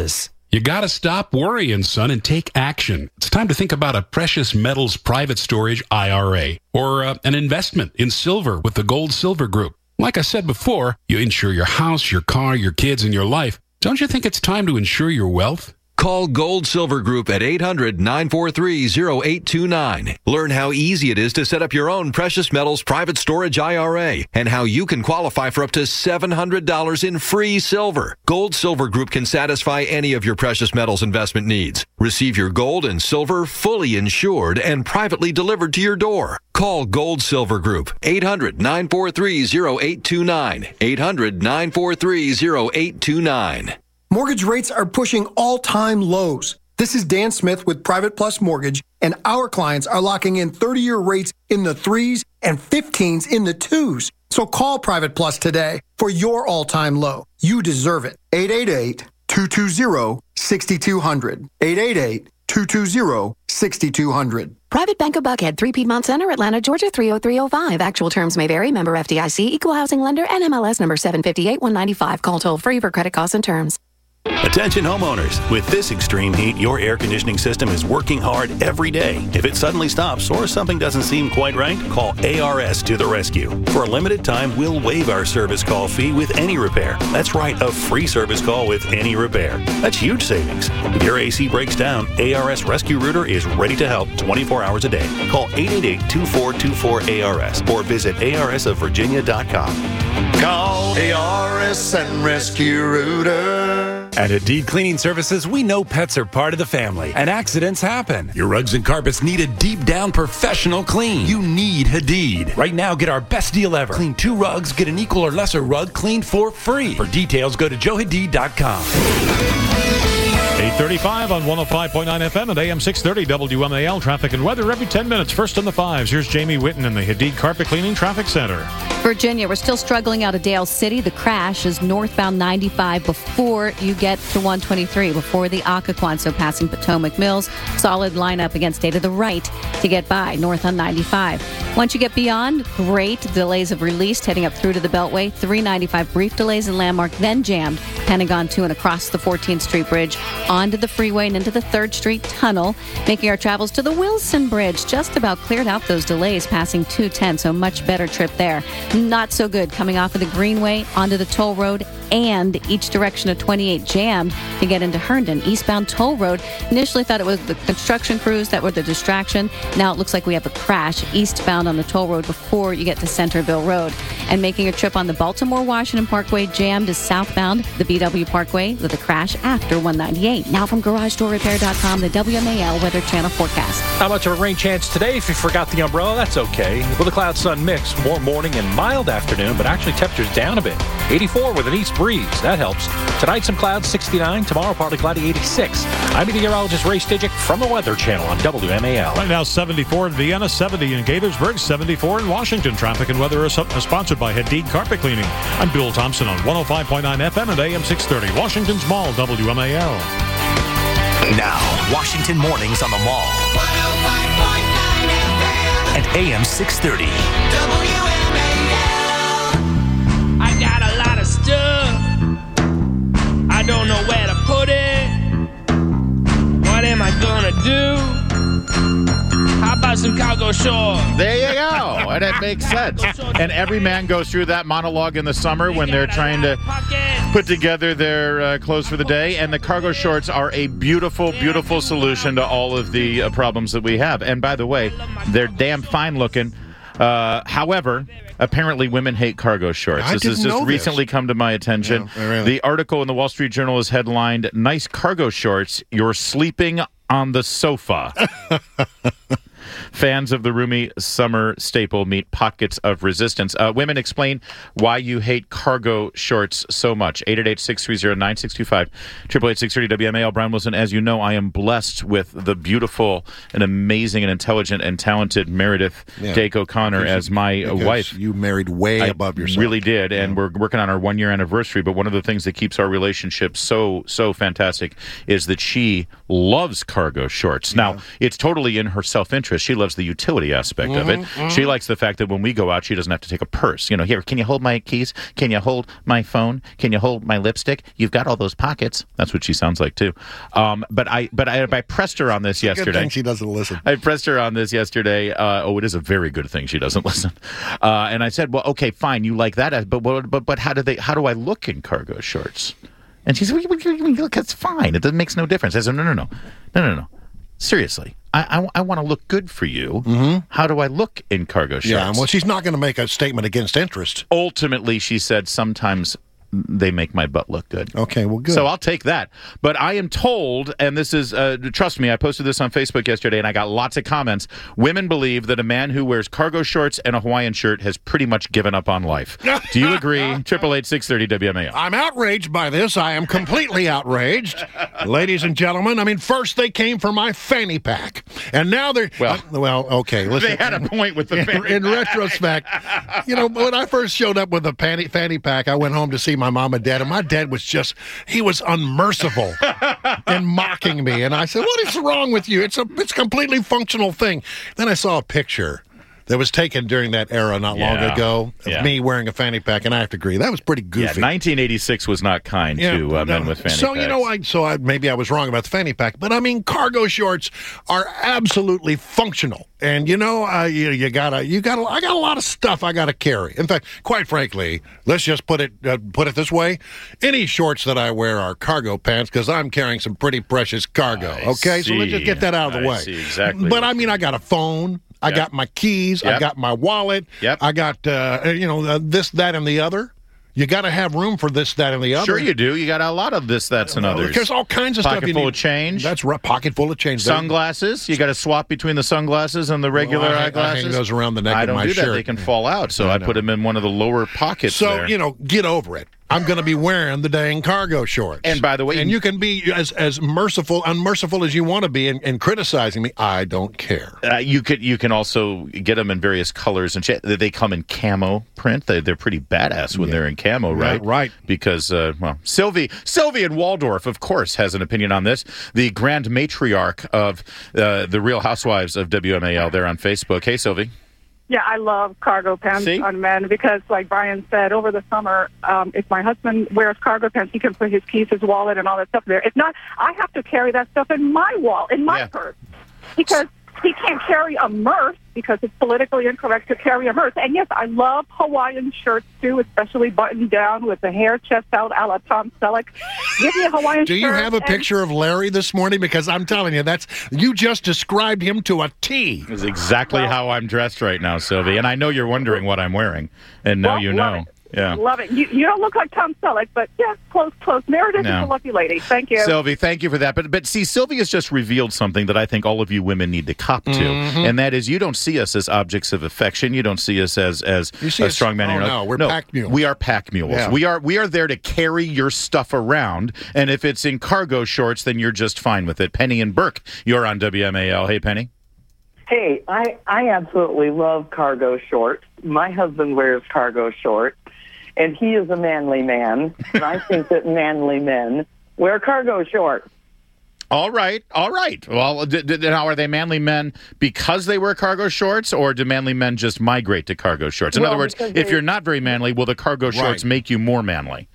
You got to stop worrying, son, and take action. It's time to think about a precious metals private storage I R A or uh, an investment in silver with the Gold Silver Group. Like I said before, you insure your house, your car, your kids, and your life. Don't you think it's time to insure your wealth? Call Gold Silver Group at eight hundred, nine four three, zero eight two nine. Learn how easy it is to set up your own precious metals private storage I R A and how you can qualify for up to seven hundred dollars in free silver. Gold Silver Group can satisfy any of your precious metals investment needs. Receive your gold and silver fully insured and privately delivered to your door. Call Gold Silver Group, eight hundred, nine four three, zero eight two nine, eight hundred, nine four three, zero eight two nine. Mortgage rates are pushing all-time lows. This is Dan Smith with Private Plus Mortgage, and our clients are locking in thirty-year rates in the threes and fifteens in the twos. So call Private Plus today for your all-time low. You deserve it. eight eight eight, two two zero, six two zero zero. eight eight eight, two two zero, six two zero zero. Private Bank of Buckhead, three Piedmont Center, Atlanta, Georgia, three oh three oh five. Actual terms may vary. Member F D I C, Equal Housing Lender, and M L S number seven five eight, one nine five. Call toll free for credit costs and terms. Attention homeowners. With this extreme heat, your air conditioning system is working hard every day. If it suddenly stops or something doesn't seem quite right, call A R S to the rescue. For a limited time, we'll waive our service call fee with any repair. That's right, a free service call with any repair. That's huge savings. If your A C breaks down, A R S Rescue Rooter is ready to help twenty-four hours a day. Call eight eight eight, two four two four, A R S or visit A R S of Virginia dot com. Call A R S and Rescue Rooter. At Hadid Cleaning Services, we know pets are part of the family, and accidents happen. Your rugs and carpets need a deep-down professional clean. You need Hadid. Right now, get our best deal ever. Clean two rugs, get an equal or lesser rug cleaned for free. For details, go to joe hadid dot com. eight thirty-five on one oh five point nine F M and A M six thirty W M A L. Traffic and weather every ten minutes. First on the fives. Here's Jamie Whitten in the Hadid Carpet Cleaning Traffic Center. Virginia, we're still struggling out of Dale City. The crash is northbound ninety-five before you get to one twenty-three, before the Occoquan, so passing Potomac Mills. Solid lineup against Day to the right to get by north on ninety-five. Once you get beyond, great delays have released heading up through to the Beltway. three ninety-five, brief delays in Landmark, then jammed Pentagon two and across the fourteenth Street Bridge onto the freeway and into the third Street Tunnel, making our travels to the Wilson Bridge. Just about cleared out those delays passing two ten, so much better trip there. Not so good coming off of the Greenway onto the toll road and each direction of twenty-eight jammed to get into Herndon. Eastbound toll road, initially thought it was the construction crews that were the distraction. Now it looks like we have a crash eastbound on the toll road before you get to Centerville Road. And making a trip on the Baltimore-Washington Parkway jammed is southbound the B W Parkway with a crash after one ninety-eight. Now from garage door repair dot com, the W M A L Weather Channel forecast. Not much of a rain chance today. If you forgot the umbrella, that's okay. With a cloud-sun mix, more morning and mild afternoon, but actually temperatures down a bit. eighty-four with an east breeze. That helps. Tonight, some clouds, sixty-nine. Tomorrow, partly cloudy, eighty-six. I'm meteorologist Ray Stidgick from the Weather Channel on W M A L. Right now, seventy-four in Vienna, seventy in Gaithersburg, seventy-four in Washington. Traffic and weather is sponsored by Hadid Carpet Cleaning. I'm Bill Thompson on one oh five point nine F M and A M six thirty. Washington's Mall, W M A L. Now, Washington Mornings on the Mall. one oh five point nine F M and A M six thirty. W M A L. I got a lot of stuff. I don't know where to put it. What am I gonna do? How about some cargo shorts? There you go. And it makes sense. And every man goes through that monologue in the summer when they're trying to put together their uh, clothes for the day. And the cargo shorts are a beautiful, beautiful solution to all of the uh, problems that we have. And by the way, they're damn fine looking. Uh, however, apparently women hate cargo shorts. I this didn't has just know recently this. come to my attention. Yeah, really. The article in the Wall Street Journal is headlined, "Nice Cargo Shorts, You're Sleeping on the Sofa." Fans of the roomy summer staple meet pockets of resistance. Uh, women, explain why you hate cargo shorts so much. eight eight eight, six three zero, nine six two five, eight eight eight, six thirty W M A L. Brian Wilson, as you know, I am blessed with the beautiful and amazing and intelligent and talented Meredith Yeah. Dake O'Connor Because as my because wife. You married way I above yourself. really did, and we're working on our one-year anniversary, but one of the things that keeps our relationship so, so fantastic is that she loves cargo shorts. Now, it's totally in her self-interest. She loves the utility aspect of it. Mhm, She mhm. likes the fact that when we go out, she doesn't have to take a purse. You know, here, can you hold my keys? Can you hold my phone? Can you hold my lipstick? You've got all those pockets. That's what she sounds like too. Um, but I, but I, I pressed her on this Good yesterday. thing she doesn't listen. I pressed her on this yesterday. Uh, oh, it is a very good thing she doesn't listen. Uh, and I said, "Well, okay, fine, you like that, but but but, but how do they? How do I look in cargo shorts?" And she said, well, you, you, you look, it's fine. It makes no difference. I said, no, no, no, no, no, no. Seriously, I, I, I want to look good for you. Mm-hmm. How do I look in cargo shorts? Yeah, well, she's not going to make a statement against interest. Ultimately, she said, sometimes they make my butt look good. Okay, well, good. So I'll take that. But I am told, and this is, uh, trust me, I posted this on Facebook yesterday, and I got lots of comments. Women believe that a man who wears cargo shorts and a Hawaiian shirt has pretty much given up on life. Do you agree? Triple eight six thirty W M A L. I'm outraged by this. I am completely outraged. Ladies and gentlemen, I mean, first they came for my fanny pack, and now they're... Well, uh, well okay. Listen, they had a point with the in, fanny in retrospect, you know, when I first showed up with the fanny, fanny pack, I went home to see my mom and dad, and my dad was just, he was unmerciful and mocking me. And I said, what is wrong with you? It's a it's a completely functional thing. Then I saw a picture that was taken during that era not long Yeah. ago of Yeah. me wearing a fanny pack, and I have to agree, that was pretty Yeah, goofy. nineteen eighty-six was not kind Yeah, to uh, men no. with fanny so packs. you know, I so I, maybe I was wrong about the fanny pack, but I mean, cargo shorts are absolutely functional, and you know, uh, you, you gotta, you gotta, I got a lot of stuff I gotta carry. In fact, quite frankly, let's just put it uh, put it this way: any shorts that I wear are cargo pants because I'm carrying some pretty precious cargo. I okay, so let's just see. get that out of the I way. see exactly But what I mean, I got a phone. I Yep. got my keys. I Yep. got my wallet. Yep. I got uh, you know uh, this, that, and the other. You got to have room for this, that, and the other. Sure you do. You got a lot of this, that's, and others. There's all kinds of Pocket stuff you full need. of change. That's right. Pocket full of change. Sunglasses. You got to swap between the sunglasses and the regular Well, I- I eyeglasses. hang those around the neck I of don't my do that. shirt. They can fall out, so I I, know. put them in one of the lower pockets So, there. you know, get over it. I'm going to be wearing the dang cargo shorts. And by the way, and you can be as as merciful, unmerciful as you want to be in, in criticizing me. I don't care. Uh, you could you can also get them in various colors and shit. They come in camo print. They, they're pretty badass when Yeah. they're in camo, Yeah, right? right. Because uh, well, Sylvie Sylvie in Waldorf, of course, has an opinion on this. The grand matriarch of uh, the Real Housewives of W M A L there on Facebook. Hey, Sylvie. Yeah, I love cargo pants See? on men because, like Brian said, over the summer, um, if my husband wears cargo pants, he can put his keys, his wallet, and all that stuff there. If not, I have to carry that stuff in my wallet, in my Yeah. purse, because he can't carry a Murph because it's politically incorrect to carry a Murph. And yes, I love Hawaiian shirts too, especially buttoned down with the hair chest out a la Tom Selleck. Give me a Hawaiian Do shirt. you have a and- picture of Larry this morning? Because I'm telling you, that's you just described him to a T. This is exactly Well- how I'm dressed right now, Sylvie. And I know you're wondering what I'm wearing, and now Well, you love know. it. Yeah. Love it. You, you don't look like Tom Selleck, but yeah, close, close. Meredith No. is a lucky lady. Thank you. Sylvie, thank you for that. But but see, Sylvie has just revealed something that I think all of you women need to cop to, Mhm. and that is you don't see us as objects of affection. You don't see us as as You see a us- strong man. in oh, your no, life. we're pack mules. We are pack mules. Yeah. We are we are there to carry your stuff around, and if it's in cargo shorts, then you're just fine with it. Penny and Burke, you're on W M A L. Hey, Penny. Hey, I, I absolutely love cargo shorts. My husband wears cargo shorts, and he is a manly man, and I think that manly men wear cargo shorts. All right, all right. Well, d- d- now are they manly men because they wear cargo shorts, or do manly men just migrate to cargo shorts? In Well, other words, because if they- you're not very manly, will the cargo shorts make you more manly?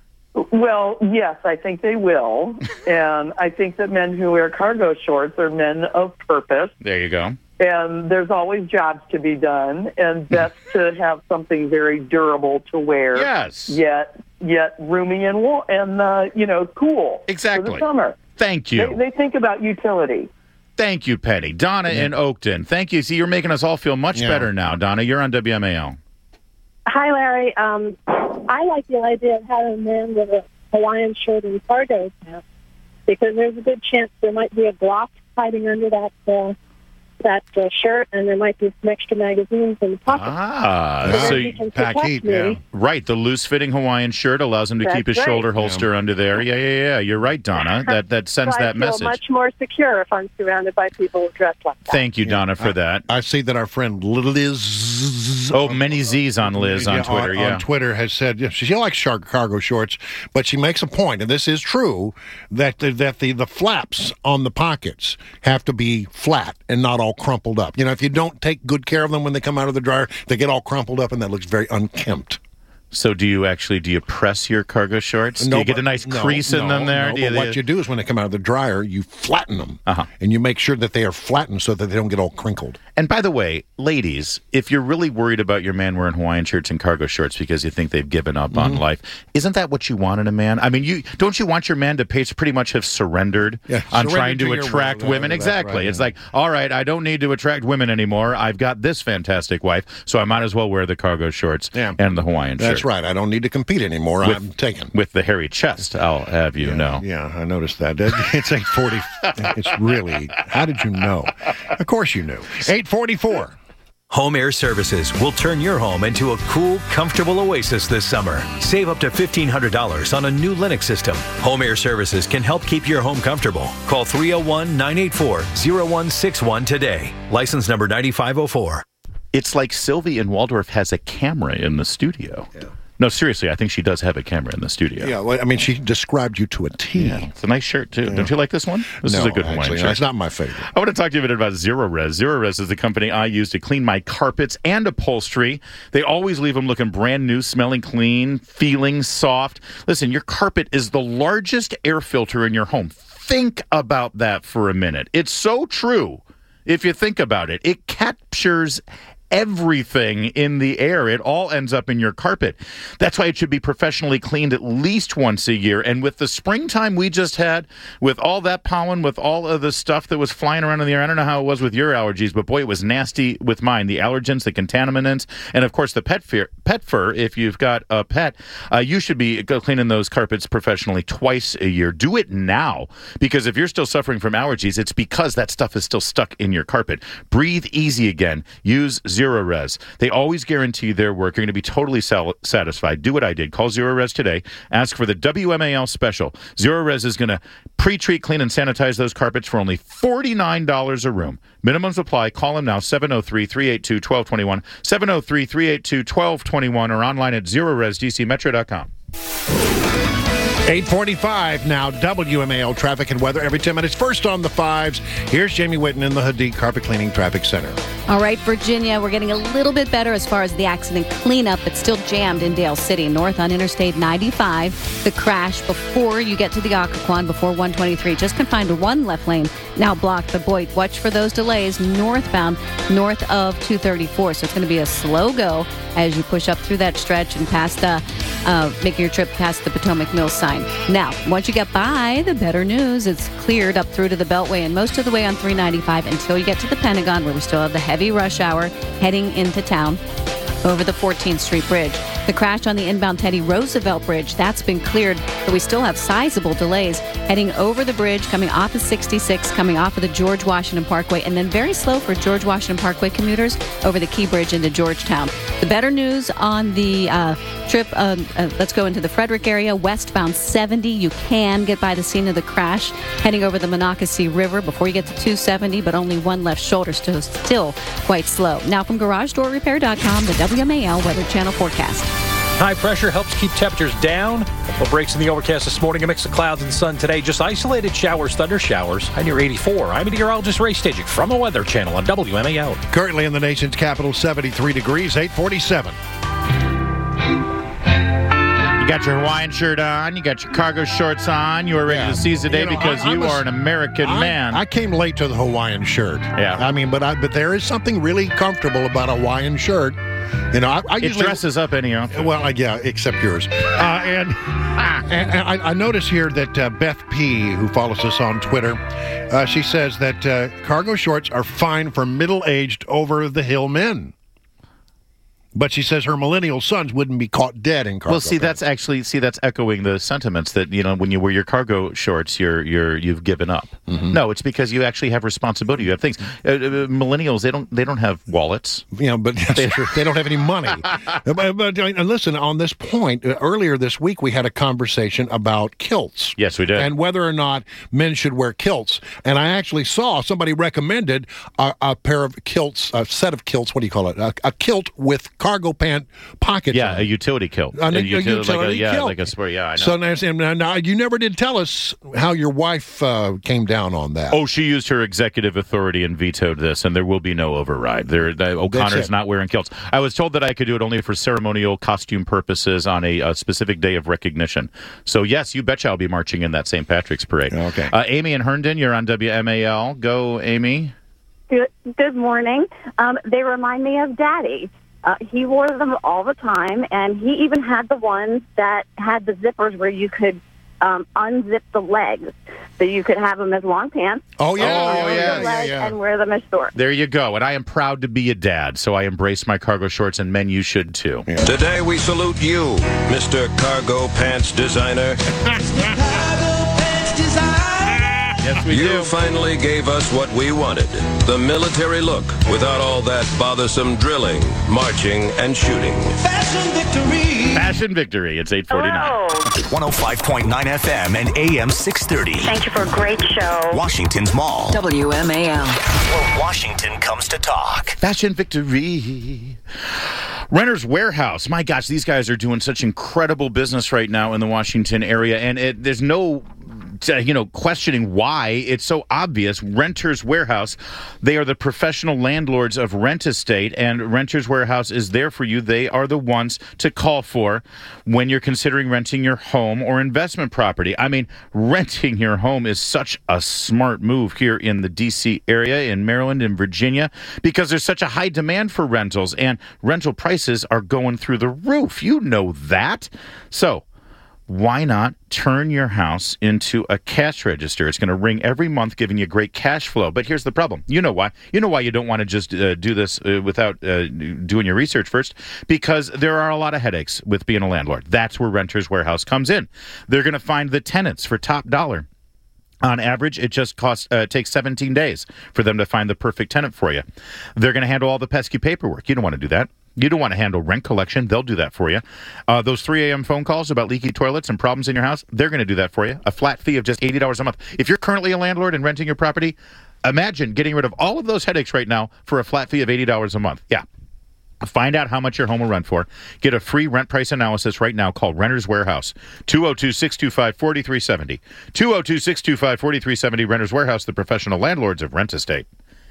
Well, yes, I think they will, and I think that men who wear cargo shorts are men of purpose, There you go. and there's always jobs to be done, and best to have something very durable to wear. Yes. Yet, yet roomy and wa- and uh, you know cool Exactly. for the summer. Thank you. They, they think about utility. Thank you, Penny. Donna in Oakton. Thank you. See, you're making us all feel much Yeah. better now. Donna, you're on W M A L. Hi, Larry. Um, I like the idea of having a man with a Hawaiian shirt and cargo pants because there's a good chance there might be a Glock hiding under that uh, that uh, shirt, and there might be some extra magazines in the pocket. Ah, So so then you he can protect me. Right, the loose-fitting Hawaiian shirt allows him to That's keep his right. shoulder holster under there. Yeah, yeah, yeah. You're right, Donna. That that sends so that I feel message. much more secure if I'm surrounded by people dressed like that. Thank you, Donna, for that. I see that our friend Liz. Oh, many Z's on Liz on Yeah, Twitter. On, Yeah. on Twitter has said yeah, she likes shark cargo shorts, but she makes a point, and this is true, that the, that the, the flaps on the pockets have to be flat and not all all crumpled up. You know, if you don't take good care of them when they come out of the dryer, they get all crumpled up, and that looks very unkempt. So do you actually, do you press your cargo shorts? Do you get a nice no, crease in no, them there? No, do you, but what you do is when they come out of the dryer, you flatten them. Uh-huh. And you make sure that they are flattened so that they don't get all crinkled. And by the way, ladies, if you're really worried about your man wearing Hawaiian shirts and cargo shorts because you think they've given up mm-hmm. on life, isn't that what you want in a man? I mean, you don't you want your man to pay, pretty much have surrendered yeah, on surrendered trying to, to attract will, women? yeah, Exactly. right, it's yeah. like, all right, I don't need to attract women anymore. I've got this fantastic wife, so I might as well wear the cargo shorts yeah. and the Hawaiian shirt. That's right. I don't need to compete anymore. With, I'm taken. With the hairy chest, I'll have you yeah, know. Yeah, I noticed that. It's eight forty. It's really, how did you know? Of course you knew. eight forty-four. Home Air Services will turn your home into a cool, comfortable oasis this summer. Save up to fifteen hundred dollars on a new Linux system. Home Air Services can help keep your home comfortable. Call three oh one, nine eight four, oh one six one today. License number nine five oh four. It's like Sylvie in Waldorf has a camera in the studio. Yeah. No, seriously, I think she does have a camera in the studio. Yeah, well, I mean, she described you to a T. Yeah, it's a nice shirt, too. Yeah. Don't you like this one? This no, is a good actually, Hawaiian shirt. It's not my favorite. I want to talk to you a minute about Zero Res. Zero Res is the company I use to clean my carpets and upholstery. They always leave them looking brand new, smelling clean, feeling soft. Listen, your carpet is the largest air filter in your home. Think about that for a minute. It's so true if you think about it. It captures everything in the air. It all ends up in your carpet. That's why it should be professionally cleaned at least once a year. And with the springtime we just had, with all that pollen, with all of the stuff that was flying around in the air, I don't know how it was with your allergies, but boy, it was nasty with mine. The allergens, the contaminants, and of course the pet fur. Pet fur. If you've got a pet, uh, you should be cleaning those carpets professionally twice a year. Do it now, because if you're still suffering from allergies, it's because that stuff is still stuck in your carpet. Breathe easy again. Use Zero Res. They always guarantee their work. You're going to be totally sal- satisfied. Do what I did. Call Zero Res today. Ask for the W M A L special. Zero Res is going to pre-treat, clean, and sanitize those carpets for only forty-nine dollars a room. Minimums apply. Call them now, seven oh three, three eight two, one two two one, seven oh three, three eight two, one two two one, or online at zero res d c metro dot com. eight forty-five now, W M A L traffic and weather every ten minutes. First on the fives, here's Jamie Whitten in the Hadid Carpet Cleaning Traffic Center. All right, Virginia, we're getting a little bit better as far as the accident cleanup, but still jammed in Dale City, north on Interstate ninety-five. The crash before you get to the Occoquan, before one twenty-three, just confined to one left lane, now blocked. But boy, watch for those delays northbound, north of two thirty-four. So it's going to be a slow go as you push up through that stretch and past the, uh, making your trip past the Potomac Mills sign. Now, once you get by, the better news, it's cleared up through to the Beltway and most of the way on three ninety-five until you get to the Pentagon, where we still have the heavy rush hour heading into town over the fourteenth Street Bridge. The crash on the inbound Teddy Roosevelt Bridge, that's been cleared, but we still have sizable delays heading over the bridge, coming off of sixty-six, coming off of the George Washington Parkway, and then very slow for George Washington Parkway commuters over the Key Bridge into Georgetown. The better news on the uh, trip, uh, uh, let's go into the Frederick area, westbound seventy. You can get by the scene of the crash, heading over the Monocacy River before you get to two seventy, but only one left shoulder, still, still quite slow. Now from Garage Door Repair dot com, the W M A L Weather Channel forecast. High pressure helps keep temperatures down. What breaks in the overcast this morning? A mix of clouds and sun today. Just isolated showers, thunder showers. High near eighty-four. I'm meteorologist Ray Stajic from the Weather Channel on W M A L. Currently in the nation's capital, seventy-three degrees, eight forty-seven. You got your Hawaiian shirt on. You got your cargo shorts on. You are ready Yeah. to seize the day You know, because I- I'm you a- are an American I, man. I came late to the Hawaiian shirt. Yeah. I mean, but I, but there is something really comfortable about a Hawaiian shirt. You know, I, I it usually dresses up any outfit. Well, uh, yeah, except yours. Uh, and and, and I, I notice here that uh, Beth P., who follows us on Twitter, uh, she says that uh, cargo shorts are fine for middle-aged, over-the-hill men. But she says her millennial sons wouldn't be caught dead in cargo. Well, see, pants. that's actually see that's echoing the sentiments that you know when you wear your cargo shorts, you're you're you've given up. Mm-hmm. No, it's because you actually have responsibility. You have things. Uh, uh, millennials, they don't they don't have wallets. You know, but they, they don't have any money. but, but uh, listen, on this point, uh, earlier this week we had a conversation about kilts. Yes, we did. And whether or not men should wear kilts. And I actually saw somebody recommended a, a pair of kilts, a set of kilts. What do you call it? A, a kilt with cargo pant pockets. Yeah, on a it. utility kilt. A, a utility, like a, utility yeah, kilt. like a sport. Yeah, I know. So now, now, now, you never did tell us how your wife uh, came down on that. Oh, she used her executive authority and vetoed this, and there will be no override. There, the, O'Connor's it. not wearing kilts. I was told that I could do it only for ceremonial costume purposes on a, a specific day of recognition. So, yes, you betcha I'll be marching in that Saint Patrick's Parade. Okay. Uh, Amy in Herndon, you're on W M A L. Go, Amy. Good, good morning. Um, they remind me of Daddy. Uh, he wore them all the time, and he even had the ones that had the zippers where you could um, unzip the legs, so you could have them as long pants. Oh, yeah. Oh, unzip yeah, the yeah, legs yeah. And wear them as shorts. There you go. And I am proud to be a dad, so I embrace my cargo shorts, and men, you should too. Today we salute you, Mister Cargo Pants Designer. Yes, we you do. finally gave us what we wanted, the military look, without all that bothersome drilling, marching, and shooting. Fashion victory. Fashion victory. It's eight forty-nine. one oh five point nine F M and A M six thirty. Thank you for a great show. Washington's Mall. W M A L. Where Washington comes to talk. Fashion victory. Renter's Warehouse. My gosh, these guys are doing such incredible business right now in the Washington area, and it, there's no uh, you know, questioning why. It's so obvious. Renter's Warehouse, they are the professional landlords of Rent Estate, and Renter's Warehouse is there for you. They are the ones to call for when you're considering renting your home or investment property. I mean, renting your home is such a smart move here in the D C area, in Maryland and Virginia, because there's such a high demand for rentals, and rental prices are going through the roof. You know that. So why not turn your house into a cash register? It's going to ring every month, giving you great cash flow. But here's the problem. You know why. You know why you don't want to just uh, do this uh, without uh, doing your research first? Because there are a lot of headaches with being a landlord. That's where Renter's Warehouse comes in. They're going to find the tenants for top dollar. On average, it just costs uh, takes seventeen days for them to find the perfect tenant for you. They're going to handle all the pesky paperwork. You don't want to do that. You don't want to handle rent collection. They'll do that for you. Uh, those three a.m. phone calls about leaky toilets and problems in your house, they're going to do that for you. A flat fee of just eighty dollars a month. If you're currently a landlord and renting your property, imagine getting rid of all of those headaches right now for a flat fee of eighty dollars a month. Yeah. Find out how much your home will rent for. Get a free rent price analysis right now. Call Renter's Warehouse. two oh two, six two five, four three seven oh. two oh two, six two five, four three seven oh. Renter's Warehouse, the professional landlords of Rent Estate.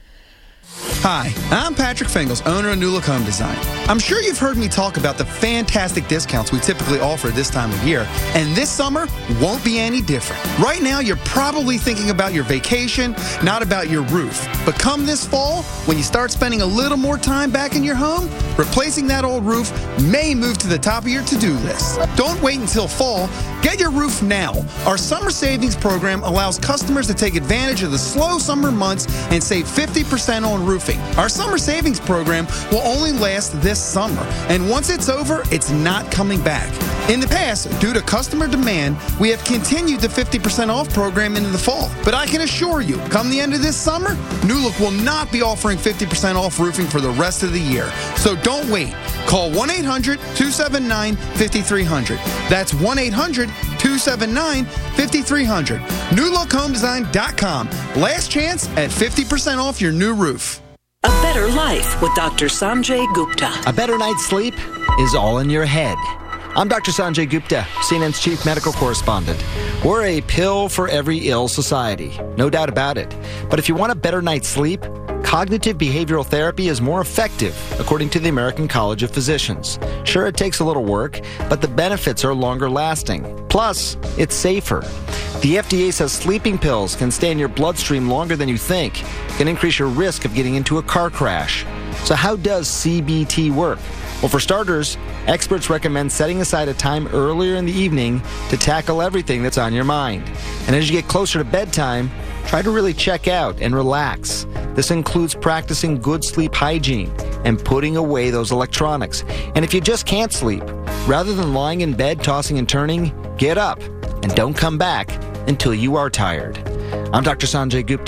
Hi, I'm Patrick Fingles, owner of New Look Home Design. I'm sure you've heard me talk about the fantastic discounts we typically offer this time of year, and this summer won't be any different. Right now, you're probably thinking about your vacation, not about your roof. But come this fall, when you start spending a little more time back in your home, replacing that old roof may move to the top of your to-do list. Don't wait until fall. Get your roof now. Our summer savings program allows customers to take advantage of the slow summer months and save fifty percent on roofing. Our summer savings program will only last this summer, and once it's over, it's not coming back. In the past, due to customer demand, we have continued the fifty percent off program into the fall. But I can assure you, come the end of this summer, New Look will not be offering fifty percent off roofing for the rest of the year. So don't wait. Call one eight hundred, two seven nine, five three zero zero. That's one eight hundred, two seven nine, five three zero zero. new look home design dot com. Last chance at fifty percent off your new roof. A better life with Doctor Sanjay Gupta. A better night's sleep is all in your head. I'm Doctor Sanjay Gupta, C N N's chief medical correspondent. We're a pill for every ill society, no doubt about it. But if you want a better night's sleep, cognitive behavioral therapy is more effective, according to the American College of Physicians. Sure, it takes a little work, but the benefits are longer lasting. Plus, it's safer. The F D A says sleeping pills can stay in your bloodstream longer than you think, can increase your risk of getting into a car crash. So how does C B T work? Well, for starters, experts recommend setting aside a time earlier in the evening to tackle everything that's on your mind. And as you get closer to bedtime, try to really check out and relax. This includes practicing good sleep hygiene and putting away those electronics. And if you just can't sleep, rather than lying in bed tossing and turning, get up and don't come back until you are tired. I'm Doctor Sanjay Gupta.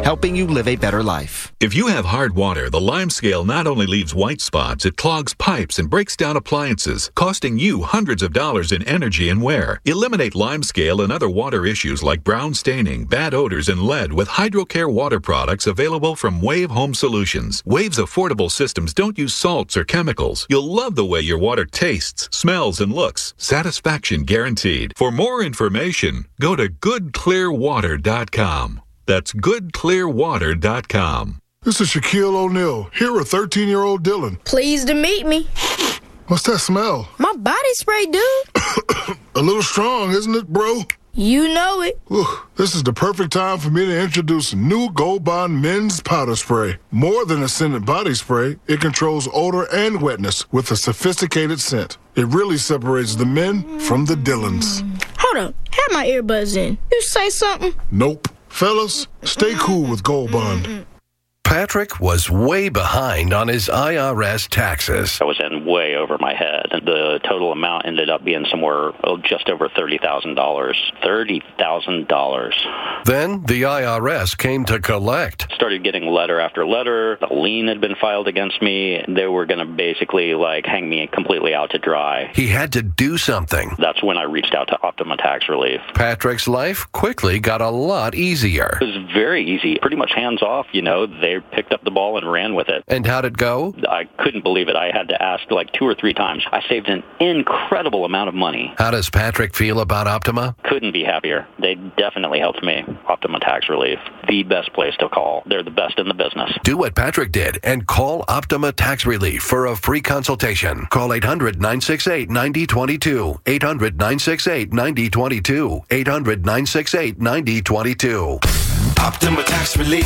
helping you live a better life. If you have hard water, the Lime Scale not only leaves white spots, it clogs pipes and breaks down appliances, costing you hundreds of dollars in energy and wear. Eliminate Lime Scale and other water issues like brown staining, bad odors, and lead with HydroCare water products available from Wave Home Solutions. Wave's affordable systems don't use salts or chemicals. You'll love the way your water tastes, smells, and looks. Satisfaction guaranteed. For more information, go to good clear water dot com. That's good clear water dot com. This is Shaquille O'Neal, here with thirteen-year-old Dylan. Pleased to meet me. What's that smell? My body spray, dude. A little strong, isn't it, bro? You know it. Whew, this is the perfect time for me to introduce new Gold Bond Men's Powder Spray. More than a scented body spray, it controls odor and wetness with a sophisticated scent. It really separates the men from the Dylans. Hold up. Have my earbuds in. You say something? Nope. Fellas, stay cool with Gold Bond. Patrick was way behind on his I R S taxes. I was in way over my head. The total amount ended up being somewhere oh, just over thirty thousand dollars. thirty thousand dollars. Then the I R S came to collect. Started getting letter after letter. A lien had been filed against me. They were going to basically like hang me completely out to dry. He had to do something. That's when I reached out to Optima Tax Relief. Patrick's life quickly got a lot easier. It was very easy. Pretty much hands off, you know. They picked up the ball and ran with it. And how'd it go? I couldn't believe it. I had to ask like two or three times. I saved an incredible amount of money. How does Patrick feel about Optima? Couldn't be happier. They definitely helped me. Optima Tax Relief, the best place to call. They're the best in the business. Do what Patrick did and call Optima Tax Relief for a free consultation. Call eight hundred, nine six eight, nine zero two two. eight hundred, nine six eight, nine zero two two. eight hundred, nine six eight, nine zero two two. Optima Tax Relief.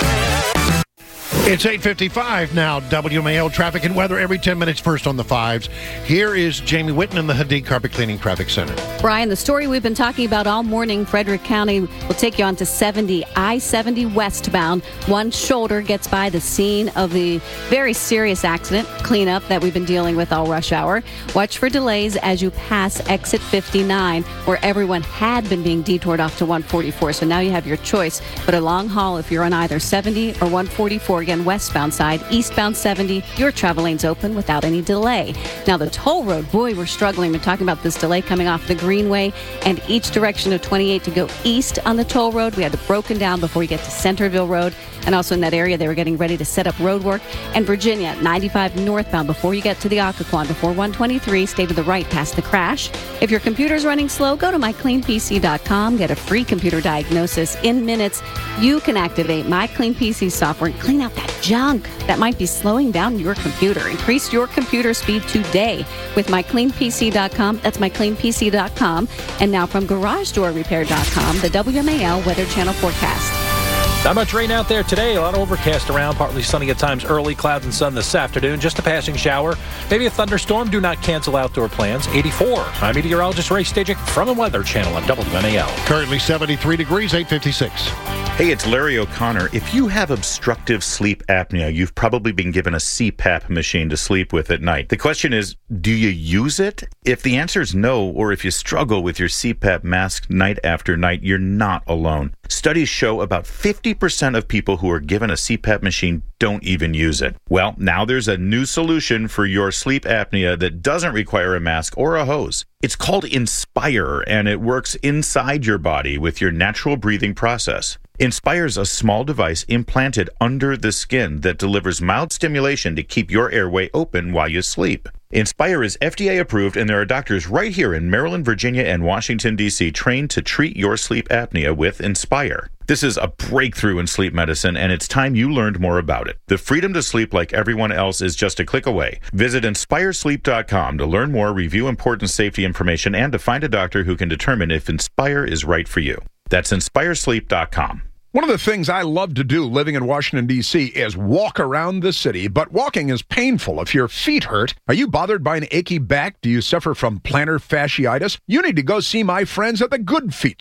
It's eight fifty-five now. W M A L traffic and weather every ten minutes, first on the fives. Here is Jamie Whitten in the Hadid Carpet Cleaning Traffic Center. Brian, the story we've been talking about all morning, Frederick County will take you on to seventy, I seventy westbound. One shoulder gets by the scene of the very serious accident cleanup that we've been dealing with all rush hour. Watch for delays as you pass exit fifty-nine, where everyone had been being detoured off to one forty-four. So now you have your choice. But a long haul if you're on either seventy or one forty-four. Again, westbound side, eastbound seventy, your travel lane's open without any delay. Now the toll road, boy, we're struggling. We're talking about this delay coming off the Greenway and each direction of twenty-eight to go east on the toll road. We had it broken down before you get to Centerville Road. And also in that area, they were getting ready to set up road work. And Virginia, ninety-five northbound before you get to the Occoquan, before one twenty-three, stay to the right past the crash. If your computer's running slow, go to my clean P C dot com. Get a free computer diagnosis in minutes. You can activate My Clean P C software and clean out that junk that might be slowing down your computer. Increase your computer speed today with my clean P C dot com. That's my clean P C dot com. And now from garage door repair dot com, the W M A L Weather Channel forecast. Not much rain out there today. A lot of overcast around, partly sunny at times early, clouds and sun this afternoon. Just a passing shower. Maybe a thunderstorm. Do not cancel outdoor plans. eighty-four. I'm meteorologist Ray Stajic from the Weather Channel on W M A L. Currently seventy-three degrees, eight fifty-six. Hey, it's Larry O'Connor. If you have obstructive sleep apnea, you've probably been given a C PAP machine to sleep with at night. The question is, do you use it? If the answer is no, or if you struggle with your C PAP mask night after night, you're not alone. Studies show about fifty percent of people who are given a C PAP machine don't even use it. Well, now there's a new solution for your sleep apnea that doesn't require a mask or a hose. It's called Inspire, and it works inside your body with your natural breathing process. Inspire's a small device implanted under the skin that delivers mild stimulation to keep your airway open while you sleep. Inspire is F D A approved, and there are doctors right here in Maryland, Virginia, and Washington, D C trained to treat your sleep apnea with Inspire. This is a breakthrough in sleep medicine, and it's time you learned more about it. The freedom to sleep like everyone else is just a click away. Visit inspire sleep dot com to learn more, review important safety information, and to find a doctor who can determine if Inspire is right for you. That's inspire sleep dot com. One of the things I love to do living in Washington, D C is walk around the city, but walking is painful if your feet hurt. Are you bothered by an achy back? Do you suffer from plantar fasciitis? You need to go see my friends at the Good Feet store.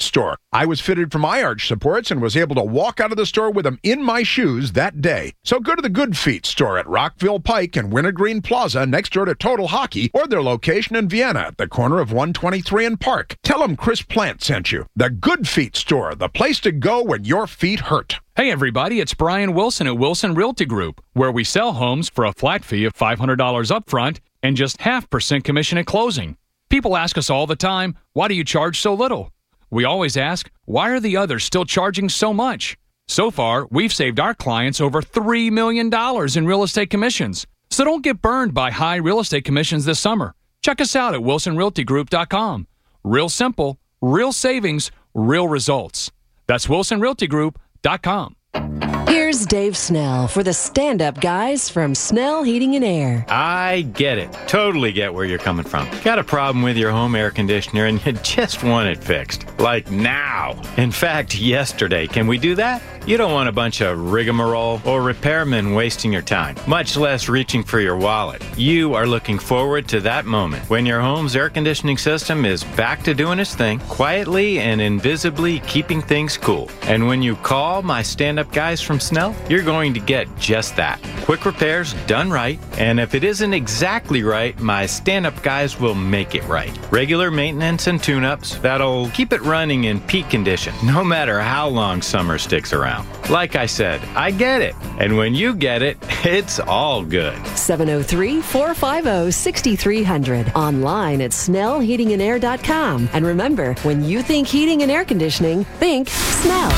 I was fitted for my arch supports and was able to walk out of the store with them in my shoes that day. So go to the Good Feet store at Rockville Pike and Wintergreen Plaza next door to Total Hockey, or their location in Vienna at the corner of one twenty-three and Park. Tell them Chris Plant sent you. The Good Feet store, the place to go when your feet hurt. Hey everybody, it's Brian Wilson at Wilson Realty Group, where we sell homes for a flat fee of five hundred dollars up front and just half percent commission at closing. People ask us all the time, why do you charge so little? We always ask, why are the others still charging so much? So far, we've saved our clients over three million dollars in real estate commissions. So don't get burned by high real estate commissions this summer. Check us out at wilson realty group dot com. Real simple, real savings, real results. That's wilson realty group dot com. Here's Dave Snell for the stand-up guys from Snell Heating and Air. I get it. Totally get where you're coming from. Got a problem with your home air conditioner and you just want it fixed. Like now. In fact, yesterday. Can we do that? You don't want a bunch of rigmarole or repairmen wasting your time, much less reaching for your wallet. You are looking forward to that moment when your home's air conditioning system is back to doing its thing, quietly and invisibly keeping things cool. And when you call my stand-up guys from Snell, you're going to get just that. Quick repairs done right, and if it isn't exactly right, my stand-up guys will make it right. Regular maintenance and tune-ups that'll keep it running in peak condition, no matter how long summer sticks around. Like I said, I get it. And when you get it, it's all good. seven oh three, four five oh, six three zero zero. Online at snell heating and air dot com. And remember, when you think heating and air conditioning, think Snell.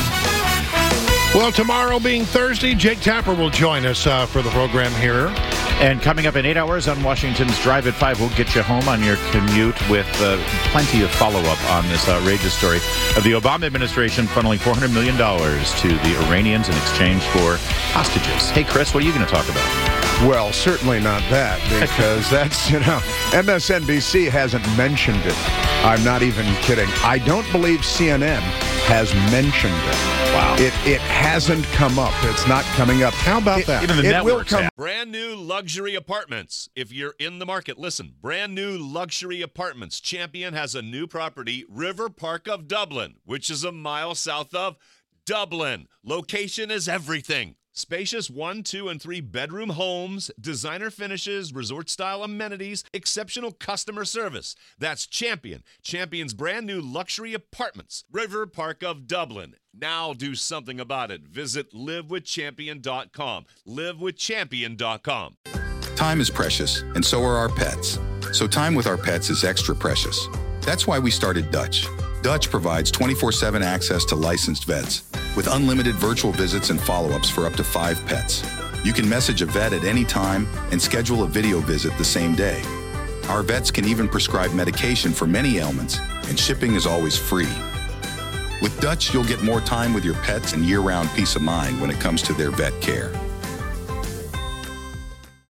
Well, tomorrow being Thursday, Jake Tapper will join us uh, for the program here. And coming up in eight hours on Washington's Drive at five, we'll get you home on your commute with uh, plenty of follow-up on this outrageous story of the Obama administration funneling four hundred million dollars to the Iranians in exchange for hostages. Hey, Chris, what are you going to talk about? Well, certainly not that, because that's, you know, M S N B C hasn't mentioned it. I'm not even kidding. I don't believe C N N has mentioned it. Wow. It it hasn't come up. It's not coming up. How about it, that? Even the it networks will come. have. Brand new luxury apartments. If you're in the market, listen. Brand new luxury apartments. Champion has a new property, River Park of Dublin, which is a mile south of Dublin. Location is everything. Spacious one, two, and three bedroom homes, designer finishes, resort-style amenities, exceptional customer service. That's Champion. Champion's brand new luxury apartments. River Park of Dublin. Now do something about it. Visit live with champion dot com. live with champion dot com. Time is precious, and so are our pets. So time with our pets is extra precious. That's why we started Dutch. Dutch provides twenty-four seven access to licensed vets with unlimited virtual visits and follow-ups for up to five pets. You can message a vet at any time and schedule a video visit the same day. Our vets can even prescribe medication for many ailments, and shipping is always free. With Dutch, you'll get more time with your pets and year-round peace of mind when it comes to their vet care.